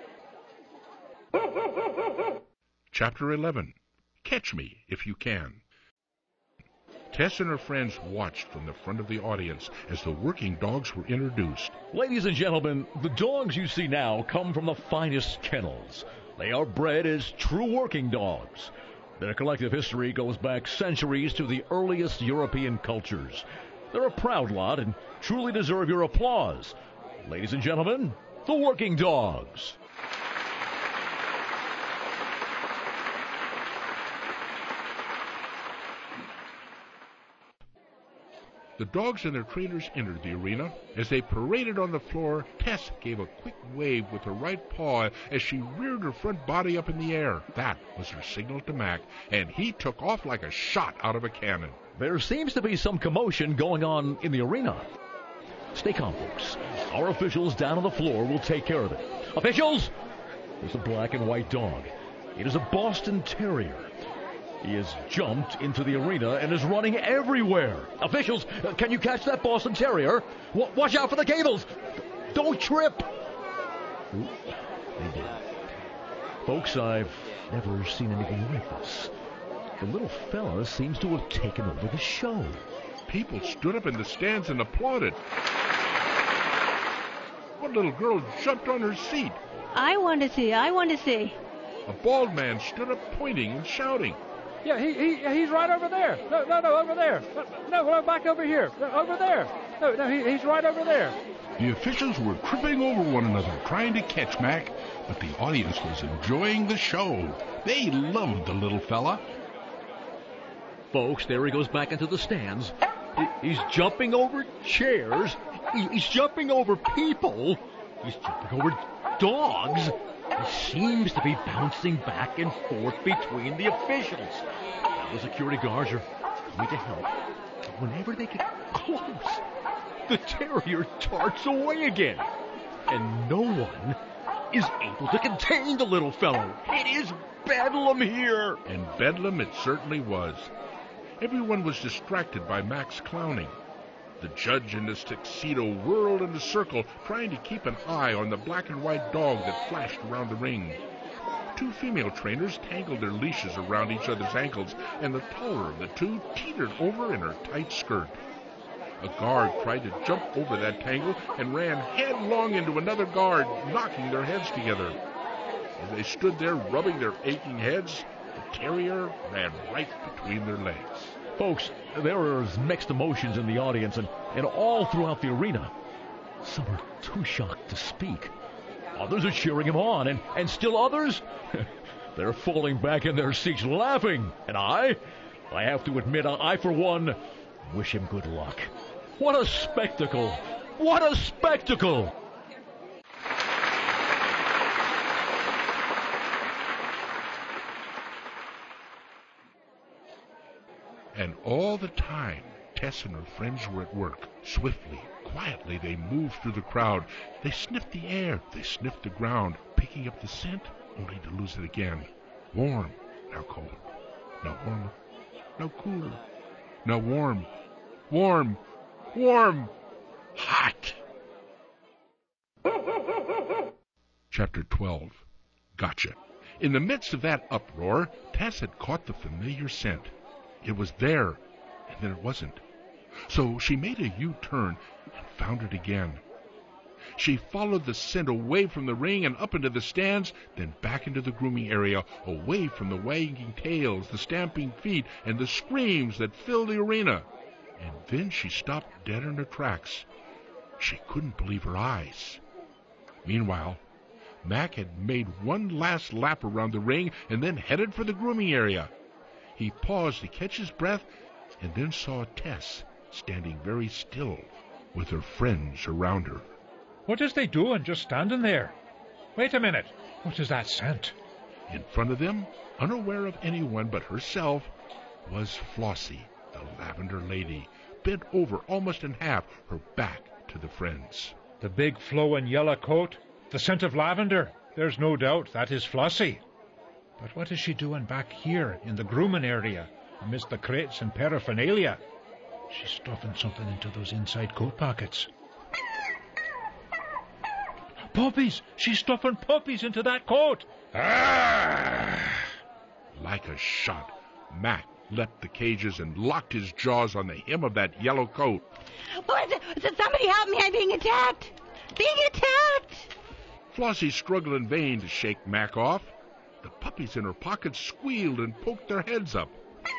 Chapter eleven. Catch Me If You Can. Tess and her friends watched from the front of the audience as the working dogs were introduced. Ladies and gentlemen, the dogs you see now come from the finest kennels. They are bred as true working dogs. Their collective history goes back centuries to the earliest European cultures. They're a proud lot and truly deserve your applause. Ladies and gentlemen, the working dogs. The dogs and their trainers entered the arena. As they paraded on the floor, Tess gave a quick wave with her right paw as she reared her front body up in the air. That was her signal to Mac, and he took off like a shot out of a cannon. There seems to be some commotion going on in the arena. Stay calm, folks. Our officials down on the floor will take care of it. Officials! There's a black and white dog. It is a Boston Terrier. He has jumped into the arena and is running everywhere. Officials, uh, can you catch that Boston Terrier? W- watch out for the cables. Don't trip. Ooh, they did. Folks, I've never seen anything like this. The little fella seems to have taken over the show. People stood up in the stands and applauded. One little girl jumped on her seat. I want to see, I want to see. A bald man stood up pointing and shouting. Yeah, he, he he's right over there. No, no, no, over there. No, no, back over here. No, over there. No, no, he, he's right over there. The officials were tripping over one another, trying to catch Mac, but the audience was enjoying the show. They loved the little fella. Folks, there he goes back into the stands. He's jumping over chairs. He's jumping over people. He's jumping over dogs. He seems to be bouncing back and forth between the officials. Now the security guards are coming to help. But whenever they get close, the terrier darts away again. And no one is able to contain the little fellow. It is bedlam here. And bedlam it certainly was. Everyone was distracted by Mac's clowning. The judge in his tuxedo whirled in a circle, trying to keep an eye on the black and white dog that flashed around the ring. Two female trainers tangled their leashes around each other's ankles, and the taller of the two teetered over in her tight skirt. A guard tried to jump over that tangle and ran headlong into another guard, knocking their heads together. As they stood there rubbing their aching heads, the terrier ran right between their legs. Folks, there are mixed emotions in the audience and, and all throughout the arena. Some are too shocked to speak. Others are cheering him on, and, and still others, they're falling back in their seats laughing. And I, I have to admit, I, I for one, wish him good luck. What a spectacle! What a spectacle! And all the time, Tess and her friends were at work. Swiftly, quietly, they moved through the crowd. They sniffed the air. They sniffed the ground, picking up the scent, only to lose it again. Warm, now cold. Now warm, now cool. Now warm, warm, warm, hot. Chapter twelve. Gotcha. In the midst of that uproar, Tess had caught the familiar scent. It was there, and then it wasn't. So she made a U-turn and found it again. She followed the scent away from the ring and up into the stands, then back into the grooming area, away from the wagging tails, the stamping feet, and the screams that filled the arena. And then she stopped dead in her tracks. She couldn't believe her eyes. Meanwhile, Mac had made one last lap around the ring and then headed for the grooming area. He paused to catch his breath and then saw Tess standing very still with her friends around her. What is they doing just standing there? Wait a minute. What is that scent? In front of them, unaware of anyone but herself, was Flossie, the lavender lady, bent over almost in half, her back to the friends. The big flowing yellow coat, the scent of lavender. There's no doubt that is Flossie. But what is she doing back here in the grooming area, amidst the crates and paraphernalia? She's stuffing something into those inside coat pockets. Puppies! She's stuffing puppies into that coat! Ah! Like a shot, Mac leapt the cages and locked his jaws on the hem of that yellow coat. What is it? Somebody help me! I'm being attacked! Being attacked! Flossie struggled in vain to shake Mac off. The puppies in her pockets squealed and poked their heads up.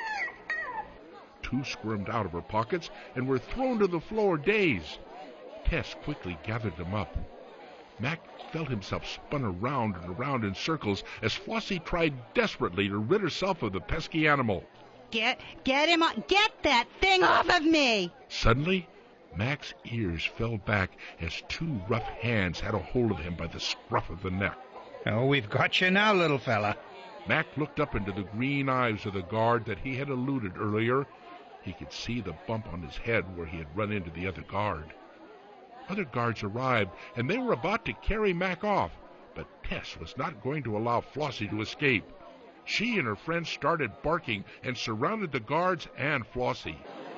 Two squirmed out of her pockets and were thrown to the floor dazed. Tess quickly gathered them up. Mac felt himself spun around and around in circles as Flossie tried desperately to rid herself of the pesky animal. Get, get him on, get that thing off of me! Suddenly, Mac's ears fell back as two rough hands had a hold of him by the scruff of the neck. Oh, we've got you now, little fella. Mac looked up into the green eyes of the guard that he had eluded earlier. He could see the bump on his head where he had run into the other guard. Other guards arrived, and they were about to carry Mac off, but Tess was not going to allow Flossie to escape. She and her friends started barking and surrounded the guards and Flossie.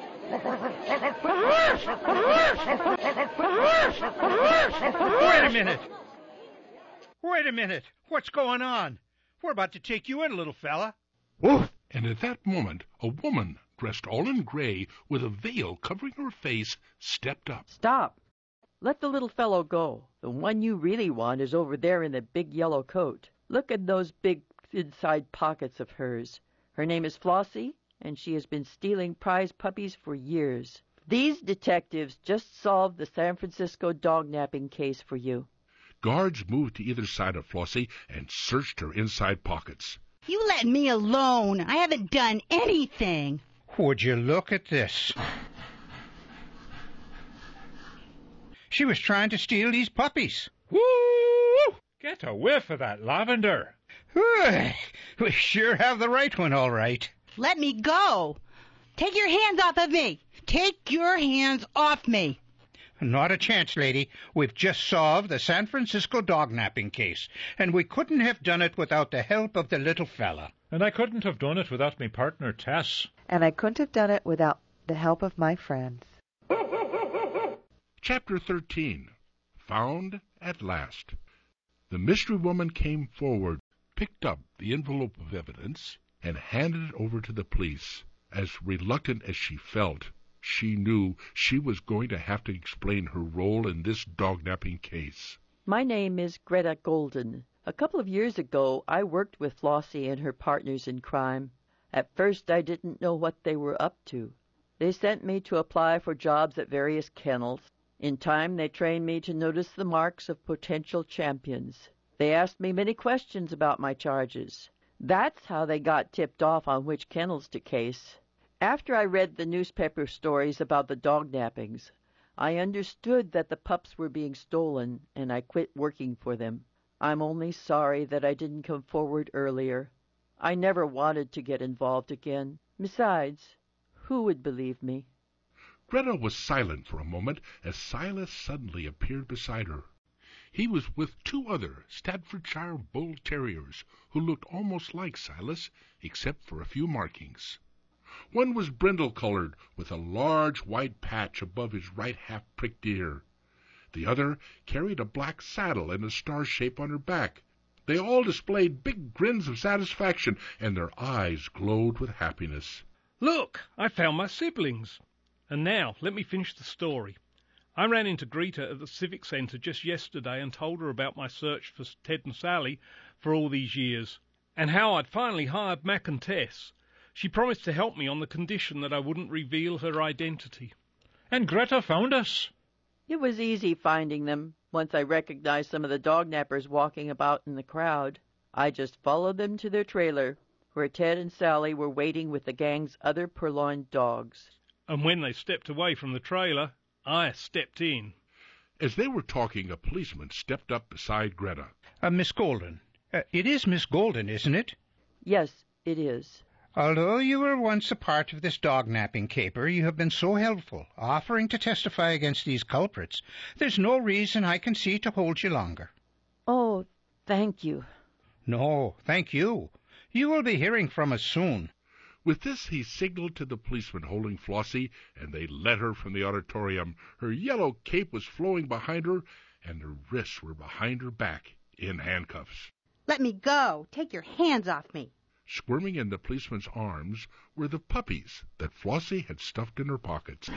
Wait a minute! Wait a minute! What's going on? We're about to take you in, little fella. Woof! And at that moment, a woman, dressed all in gray, with a veil covering her face, stepped up. Stop! Let the little fellow go. The one you really want is over there in the big yellow coat. Look at those big inside pockets of hers. Her name is Flossie, and she has been stealing prize puppies for years. These detectives just solved the San Francisco dog napping case for you. Guards moved to either side of Flossie and searched her inside pockets. You let me alone. I haven't done anything. Would you look at this? She was trying to steal these puppies. Woo! Get a whiff of that lavender. We sure have the right one, all right. Let me go. Take your hands off of me. Take your hands off me. Not a chance, lady. We've just solved the San Francisco dog napping case, and we couldn't have done it without the help of the little fella. And I couldn't have done it without my partner, Tess. And I couldn't have done it without the help of my friends. Chapter thirteen. Found at last. The mystery woman came forward, picked up the envelope of evidence, and handed it over to the police. As reluctant as she felt, she knew she was going to have to explain her role in this dog-napping case. My name is Greta Golden. A couple of years ago, I worked with Flossie and her partners in crime. At first, I didn't know what they were up to. They sent me to apply for jobs at various kennels. In time, they trained me to notice the marks of potential champions. They asked me many questions about my charges. That's how they got tipped off on which kennels to case. After I read the newspaper stories about the dog nappings, I understood that the pups were being stolen, and I quit working for them. I'm only sorry that I didn't come forward earlier. I never wanted to get involved again. Besides, Who would believe me? Greta was silent for a moment as Silas suddenly appeared beside her. He was with two other Staffordshire Bull Terriers who looked almost like Silas, except for a few markings. One was brindle-colored, with a large white patch above his right half-pricked ear. The other carried a black saddle and a star shape on her back. They all displayed big grins of satisfaction, and their eyes glowed with happiness. Look, I found my siblings. And now, let me finish the story. I ran into Greta at the Civic Centre just yesterday and told her about my search for Ted and Sally for all these years, and how I'd finally hired Mac and Tess. She promised to help me on the condition that I wouldn't reveal her identity. And Greta found us. It was easy finding them. Once I recognized some of the dog nappers walking about in the crowd. I just followed them to their trailer, where Ted and Sally were waiting with the gang's other purloined dogs. And when they stepped away from the trailer, I stepped in. As they were talking, a policeman stepped up beside Greta. Uh, Miss Golden. Uh, it is Miss Golden, isn't it? Yes, it is. Although you were once a part of this dog-napping caper, you have been so helpful, offering to testify against these culprits. There's no reason I can see to hold you longer. Oh, thank you. No, thank you. You will be hearing from us soon. With this, he signaled to the policeman holding Flossie, and they led her from the auditorium. Her yellow cape was flowing behind her, and her wrists were behind her back, in handcuffs. Let me go. Take your hands off me. Squirming in the policeman's arms were the puppies that Flossie had stuffed in her pockets.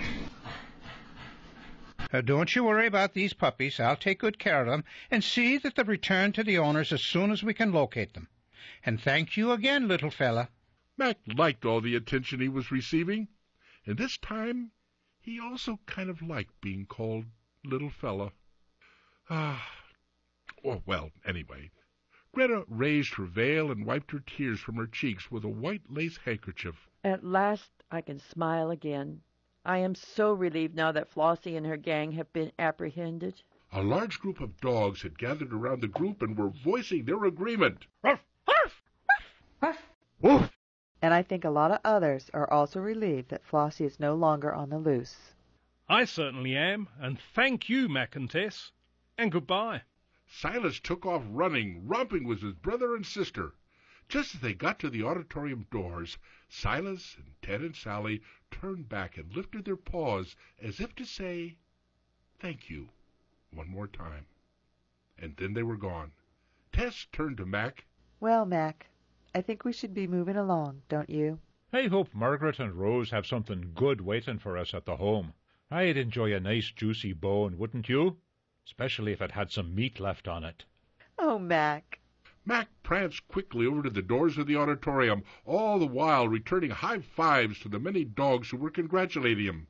Uh, don't you worry about these puppies. I'll take good care of them and see that they return to the owners as soon as we can locate them. And thank you again, little fella. Mac liked all the attention he was receiving, and this time he also kind of liked being called little fella. Ah, oh, well, anyway. Greta raised her veil and wiped her tears from her cheeks with a white lace handkerchief. At last I can smile again. I am so relieved now that Flossie and her gang have been apprehended. A large group of dogs had gathered around the group and were voicing their agreement. Ruff, ruff, ruff, ruff. Woof. And I think a lot of others are also relieved that Flossie is no longer on the loose. I certainly am, and thank you, Mac and Tess, and goodbye. Silas took off running, romping with his brother and sister. Just as they got to the auditorium doors, Silas and Ted and Sally turned back and lifted their paws as if to say, "Thank you," one more time. And then they were gone. Tess turned to Mac. Well, Mac, I think we should be moving along, don't you? I hope Margaret and Rose have something good waiting for us at the home. I'd enjoy a nice juicy bone, wouldn't you? Especially if it had some meat left on it. Oh, Mac. Mac pranced quickly over to the doors of the auditorium, all the while returning high fives to the many dogs who were congratulating him.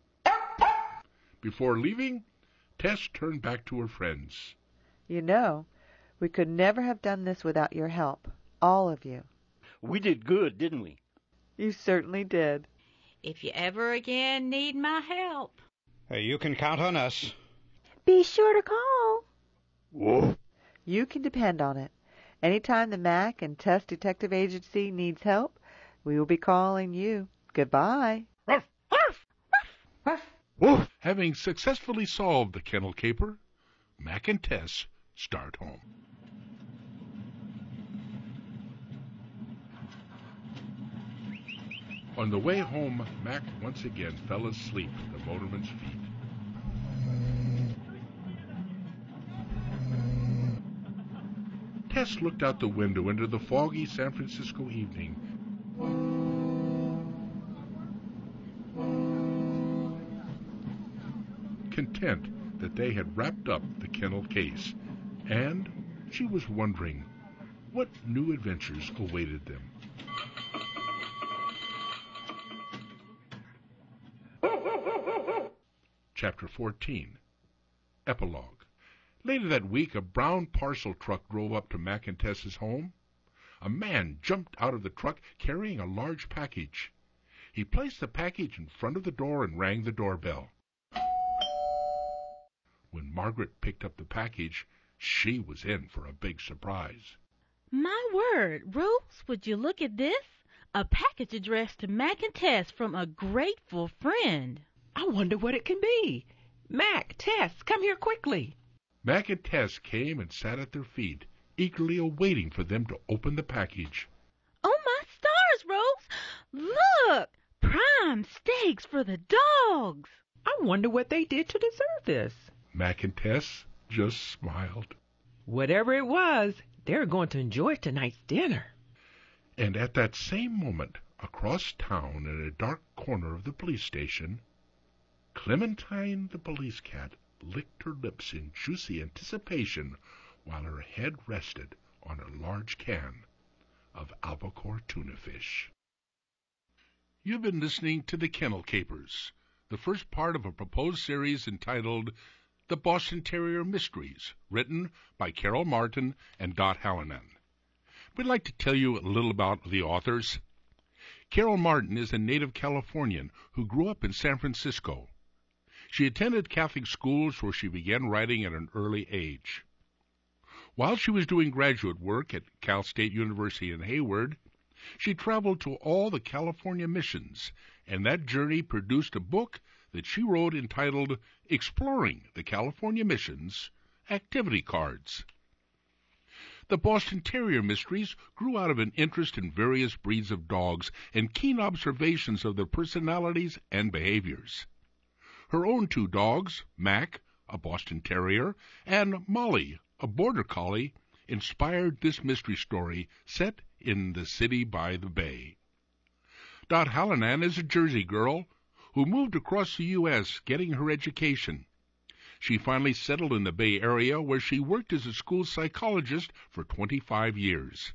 Before leaving, Tess turned back to her friends. You know, we could never have done this without your help, all of you. We did good, didn't we? You certainly did. If you ever again need my help, Uh, you can count on us. Be sure to call. Whoa. You can depend on it. Anytime the Mac and Tess Detective Agency needs help, we will be calling you. Goodbye. Ruff, ruff, ruff, ruff. Having successfully solved the kennel caper, Mac and Tess start home. On the way home, Mac once again fell asleep at the motorman's feet. Tess looked out the window into the foggy San Francisco evening. Content that they had wrapped up the kennel case, and she was wondering what new adventures awaited them. Chapter fourteen. Epilogue. Later that week, a brown parcel truck drove up to Mac and Tess's home. A man jumped out of the truck carrying a large package. He placed the package in front of the door and rang the doorbell. When Margaret picked up the package, she was in for a big surprise. My word, Rose, would you look at this? A package addressed to Mac and Tess from a grateful friend. I wonder what it can be. Mac, Tess, come here quickly. Mac and Tess came and sat at their feet, eagerly awaiting for them to open the package. Oh, my stars, Rose! Look! Prime steaks for the dogs! I wonder what they did to deserve this. Mac and Tess just smiled. Whatever it was, they're going to enjoy tonight's dinner. And at that same moment, across town in a dark corner of the police station, Clementine the police cat licked her lips in juicy anticipation while her head rested on a large can of albacore tuna fish. You've been listening to The Kennel Capers, the first part of a proposed series entitled The Boston Terrier Mysteries, written by Carol Martin and Dot Hallinan. We'd like to tell you a little about the authors. Carol Martin is a native Californian who grew up in San Francisco. She attended Catholic schools where she began writing at an early age. While she was doing graduate work at Cal State University in Hayward, she traveled to all the California missions, and that journey produced a book that she wrote entitled Exploring the California Missions, Activity Cards. The Boston Terrier Mysteries grew out of an interest in various breeds of dogs and keen observations of their personalities and behaviors. Her own two dogs, Mac, a Boston Terrier, and Molly, a Border Collie, inspired this mystery story set in the city by the bay. Dot Hallinan is a Jersey girl who moved across the U S getting her education. She finally settled in the Bay Area where she worked as a school psychologist for twenty-five years.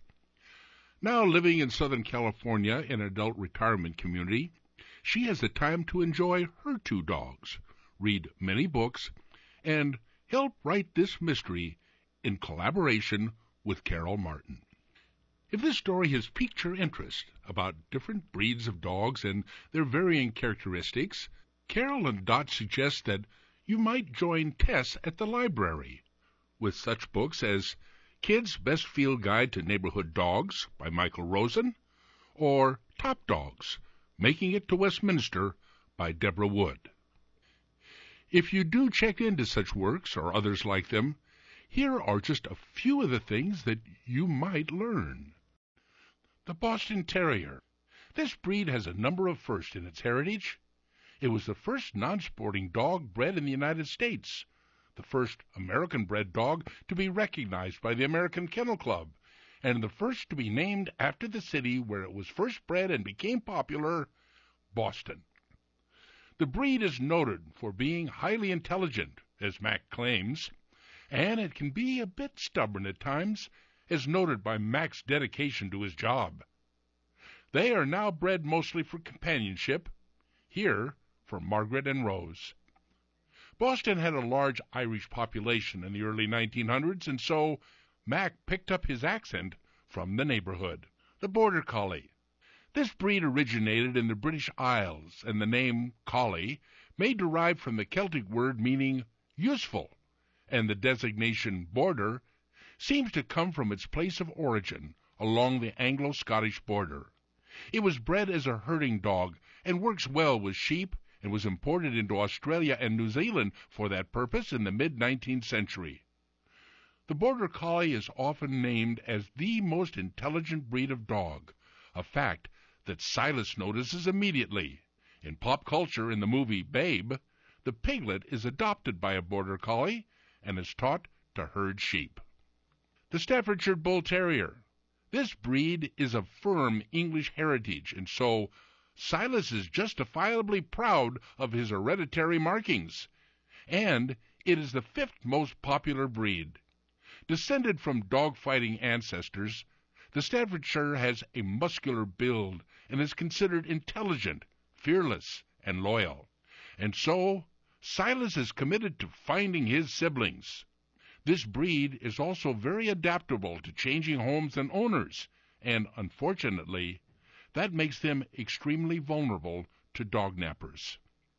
Now living in Southern California in an adult retirement community, she has the time to enjoy her two dogs, read many books, and help write this mystery in collaboration with Carol Martin. If this story has piqued your interest about different breeds of dogs and their varying characteristics, Carol and Dot suggest that you might join Tess at the library with such books as Kids' Best Field Guide to Neighborhood Dogs by Michael Rosen, or Top Dogs, Making It to Westminster by Deborah Wood. If you do check into such works or others like them, here are just a few of the things that you might learn. The Boston Terrier. This breed has a number of firsts in its heritage. It was the first non-sporting dog bred in the United States, the first American-bred dog to be recognized by the American Kennel Club, and the first to be named after the city where it was first bred and became popular, Boston. The breed is noted for being highly intelligent, as Mac claims, and it can be a bit stubborn at times, as noted by Mac's dedication to his job. They are now bred mostly for companionship, here for Margaret and Rose. Boston had a large Irish population in the early nineteen hundreds, and so Mac picked up his accent from the neighborhood. The Border Collie. This breed originated in the British Isles, and the name collie may derive from the Celtic word meaning useful, and the designation border seems to come from its place of origin along the Anglo-Scottish border. It was bred as a herding dog and works well with sheep, and was imported into Australia and New Zealand for that purpose in the mid-nineteenth century. The Border Collie is often named as the most intelligent breed of dog, a fact that Silas notices immediately. In pop culture, in the movie Babe, the piglet is adopted by a Border Collie and is taught to herd sheep. The Staffordshire Bull Terrier. This breed is of firm English heritage, and so Silas is justifiably proud of his hereditary markings, and it is the fifth most popular breed. Descended from dog-fighting ancestors, the Staffordshire has a muscular build and is considered intelligent, fearless, and loyal. And so, Silas is committed to finding his siblings. This breed is also very adaptable to changing homes and owners, and unfortunately, that makes them extremely vulnerable to dog nappers.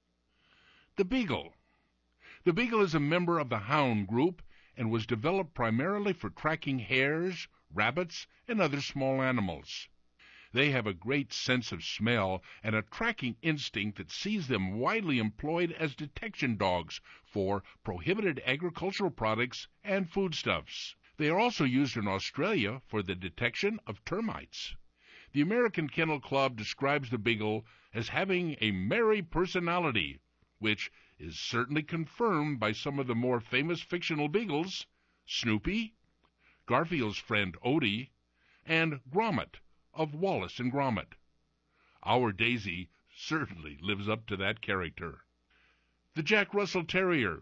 The Beagle. The Beagle is a member of the Hound group and was developed primarily for tracking hares, rabbits, and other small animals. They have a great sense of smell and a tracking instinct that sees them widely employed as detection dogs for prohibited agricultural products and foodstuffs. They are also used in Australia for the detection of termites. The American Kennel Club describes the Beagle as having a merry personality, which is certainly confirmed by some of the more famous fictional Beagles, Snoopy, Garfield's friend Odie, and Gromit of Wallace and Gromit. Our Daisy certainly lives up to that character. The Jack Russell Terrier.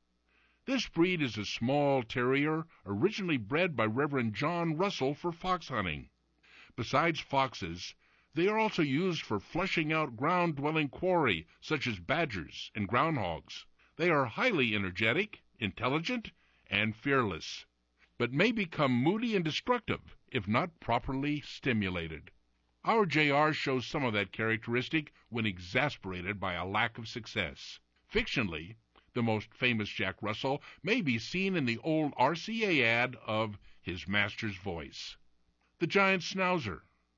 This breed is a small terrier originally bred by Reverend John Russell for fox hunting. Besides foxes, they are also used for flushing out ground-dwelling quarry, such as badgers and groundhogs. They are highly energetic, intelligent, and fearless, but may become moody and destructive if not properly stimulated. Our J R shows some of that characteristic when exasperated by a lack of success. Fictionally, the most famous Jack Russell may be seen in the old R C A ad of his master's voice. The Giant Schnauzer.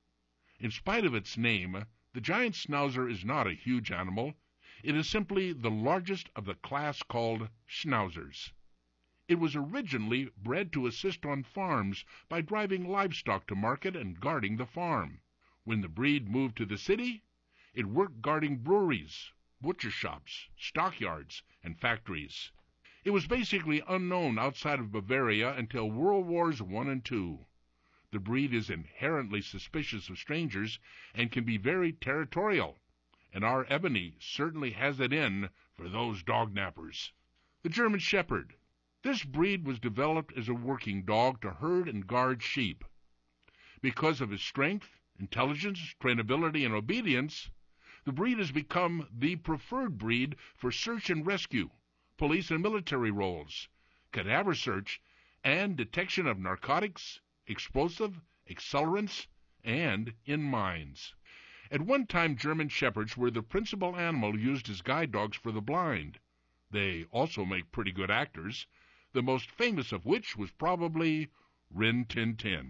In spite of its name, the giant schnauzer is not a huge animal. It is simply the largest of the class called schnauzers. It was originally bred to assist on farms by driving livestock to market and guarding the farm. When the breed moved to the city, it worked guarding breweries, butcher shops, stockyards, and factories. It was basically unknown outside of Bavaria until World Wars One and Two. The breed is inherently suspicious of strangers and can be very territorial, and our Ebony certainly has it in for those dog nappers. The German Shepherd. This breed was developed as a working dog to herd and guard sheep. Because of his strength, intelligence, trainability, and obedience, the breed has become the preferred breed for search and rescue, police and military roles, cadaver search, and detection of narcotics, explosive, accelerants, and in mines. At one time, German Shepherds were the principal animal used as guide dogs for the blind. They also make pretty good actors, the most famous of which was probably Rin Tin Tin.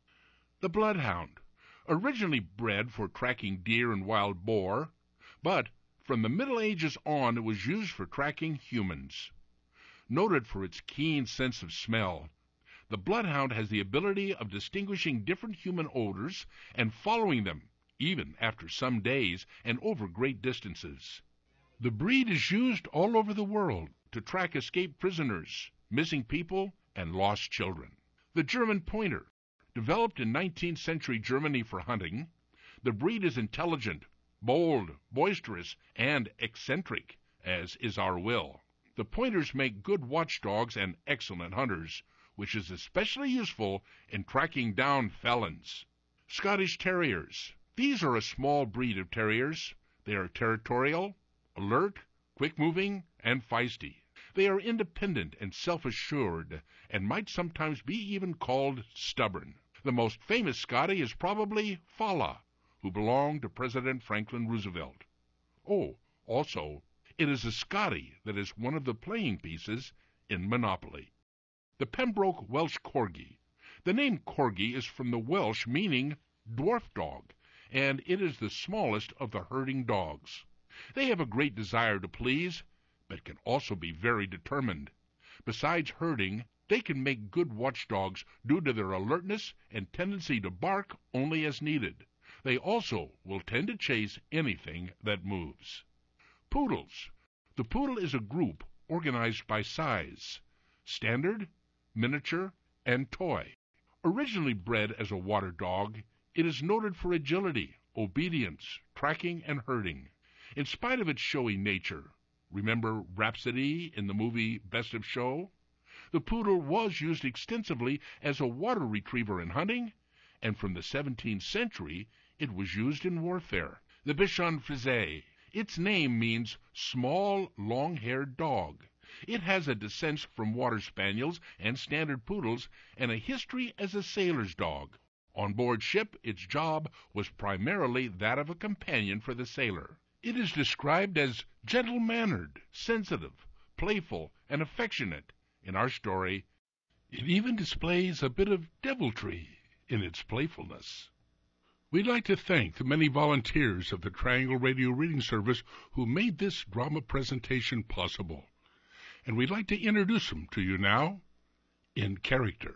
The Bloodhound, originally bred for tracking deer and wild boar, but from the Middle Ages on it was used for tracking humans. Noted for its keen sense of smell, the Bloodhound has the ability of distinguishing different human odors and following them, even after some days and over great distances. The breed is used all over the world to track escaped prisoners, missing people, and lost children. The German Pointer. Developed in nineteenth century Germany for hunting, the breed is intelligent, bold, boisterous, and eccentric, as is our Will. The Pointers make good watchdogs and excellent hunters, which is especially useful in tracking down felons. Scottish Terriers. These are a small breed of terriers. They are territorial, alert, quick-moving, and feisty. They are independent and self-assured, and might sometimes be even called stubborn. The most famous Scottie is probably Fala, who belonged to President Franklin Roosevelt. Oh, also, it is a Scottie that is one of the playing pieces in Monopoly. The Pembroke Welsh Corgi. The name Corgi is from the Welsh meaning dwarf dog, and it is the smallest of the herding dogs. They have a great desire to please, but can also be very determined. Besides herding, they can make good watchdogs due to their alertness and tendency to bark only as needed. They also will tend to chase anything that moves. Poodles. The poodle is a group organized by size: standard, miniature, and toy. Originally bred as a water dog, it is noted for agility, obedience, tracking, and herding. In spite of its showy nature, remember Rhapsody in the movie Best of Show? The poodle was used extensively as a water retriever in hunting, and from the seventeenth century it was used in warfare. The Bichon Frise. Its name means small, long-haired dog. It has a descent from water spaniels and standard poodles and a history as a sailor's dog. On board ship, its job was primarily that of a companion for the sailor. It is described as gentle-mannered, sensitive, playful, and affectionate. In our story, it even displays a bit of deviltry in its playfulness. We'd like to thank the many volunteers of the Triangle Radio Reading Service who made this drama presentation possible. And we'd like to introduce them to you now in character.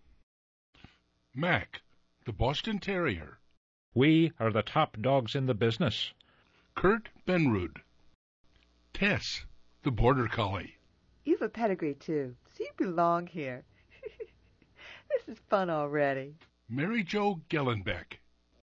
Mac, the Boston Terrier. We are the top dogs in the business. Kurt Benrud. Tess, the Border Collie. You've a pedigree, too, so you belong here. This is fun already. Mary Jo Gellenbeck.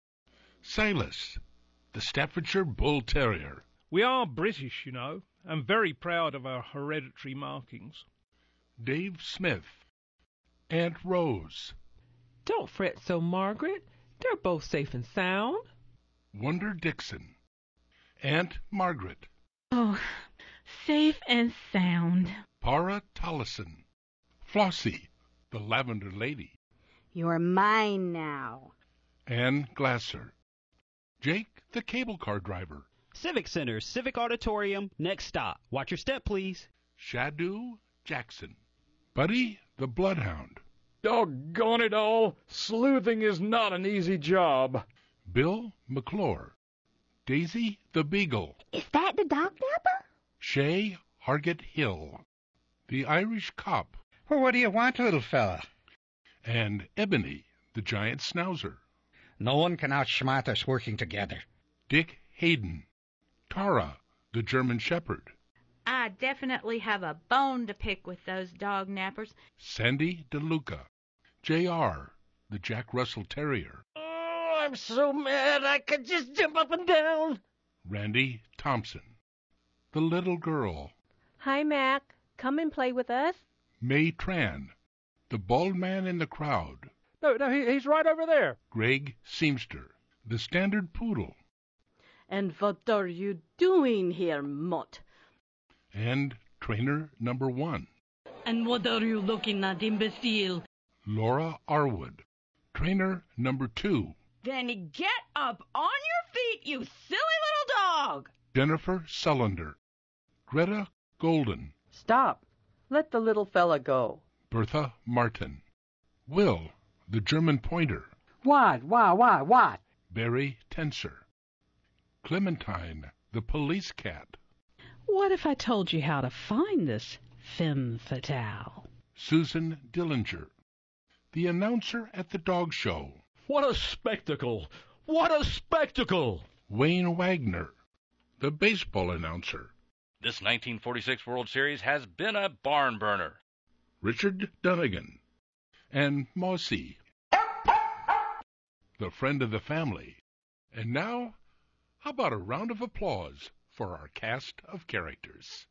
Silas, the Staffordshire Bull Terrier. We are British, you know, and very proud of our hereditary markings. Dave Smith. Aunt Rose. Don't fret so, Margaret. They're both safe and sound. Wonder Dixon. Aunt Margaret. Oh, safe and sound. Para Tollison. Flossie, the Lavender Lady. You're mine now. Ann Glasser. Jake, the cable car driver. Civic Center, Civic Auditorium, next stop. Watch your step, please. Shadu Jackson. Buddy, the Bloodhound. Doggone it all, sleuthing is not an easy job. Bill McClure. Daisy, the Beagle. Is that the dog napper? Shay Hargett Hill. The Irish Cop. Well, what do you want, little fella? And Ebony, the Giant Schnauzer. No one can outsmart us working together. Dick Hayden. Tara, the German Shepherd. I definitely have a bone to pick with those dog nappers. Sandy DeLuca. J R, the Jack Russell Terrier. Oh, I'm so mad I could just jump up and down. Randy Thompson. The Little Girl. Hi, Mac. Come and play with us. May Tran. The Bald Man in the Crowd. No, no, he, he's right over there. Greg Seamster. The Standard Poodle. And what are you doing here, Mott? And Trainer Number One. And what are you looking at, imbecile? Laura Arwood. Trainer Number Two. Then get up on your feet, you silly little dog! Jennifer Sullender. Greta Golden. Stop. Let the little fella go. Bertha Martin. Will, the German Pointer. What? What? What? What? Barry Tenser. Clementine, the Police Cat. What if I told you how to find this femme fatale? Susan Dillinger. The announcer at the dog show. What a spectacle! What a spectacle! Wayne Wagner. The baseball announcer. This nineteen forty-six World Series has been a barn burner. Richard Dunnigan. And Mossy. The friend of the family. And now, how about a round of applause for our cast of characters?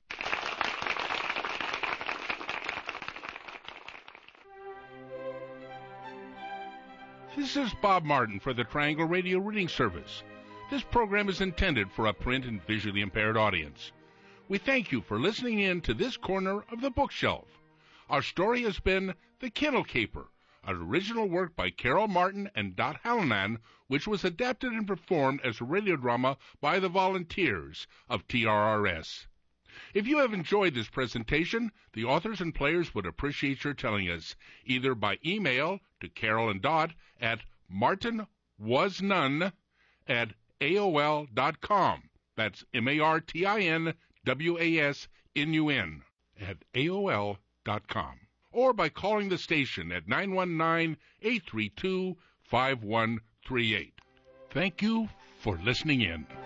This is Bob Martin for the Triangle Radio Reading Service. This program is intended for a print and visually impaired audience. We thank you for listening in to this corner of the bookshelf. Our story has been The Kennel Caper, an original work by Carol Martin and Dot Hallinan, which was adapted and performed as a radio drama by the volunteers of T R R S. If you have enjoyed this presentation, the authors and players would appreciate your telling us, either by email to Carol and Dot at martinwasnone at A O L dot com. That's M A R T I N W A S N U N at A O L dot com. Or by calling the station at nine one nine, eight three two, five one three eight. Thank you for listening in.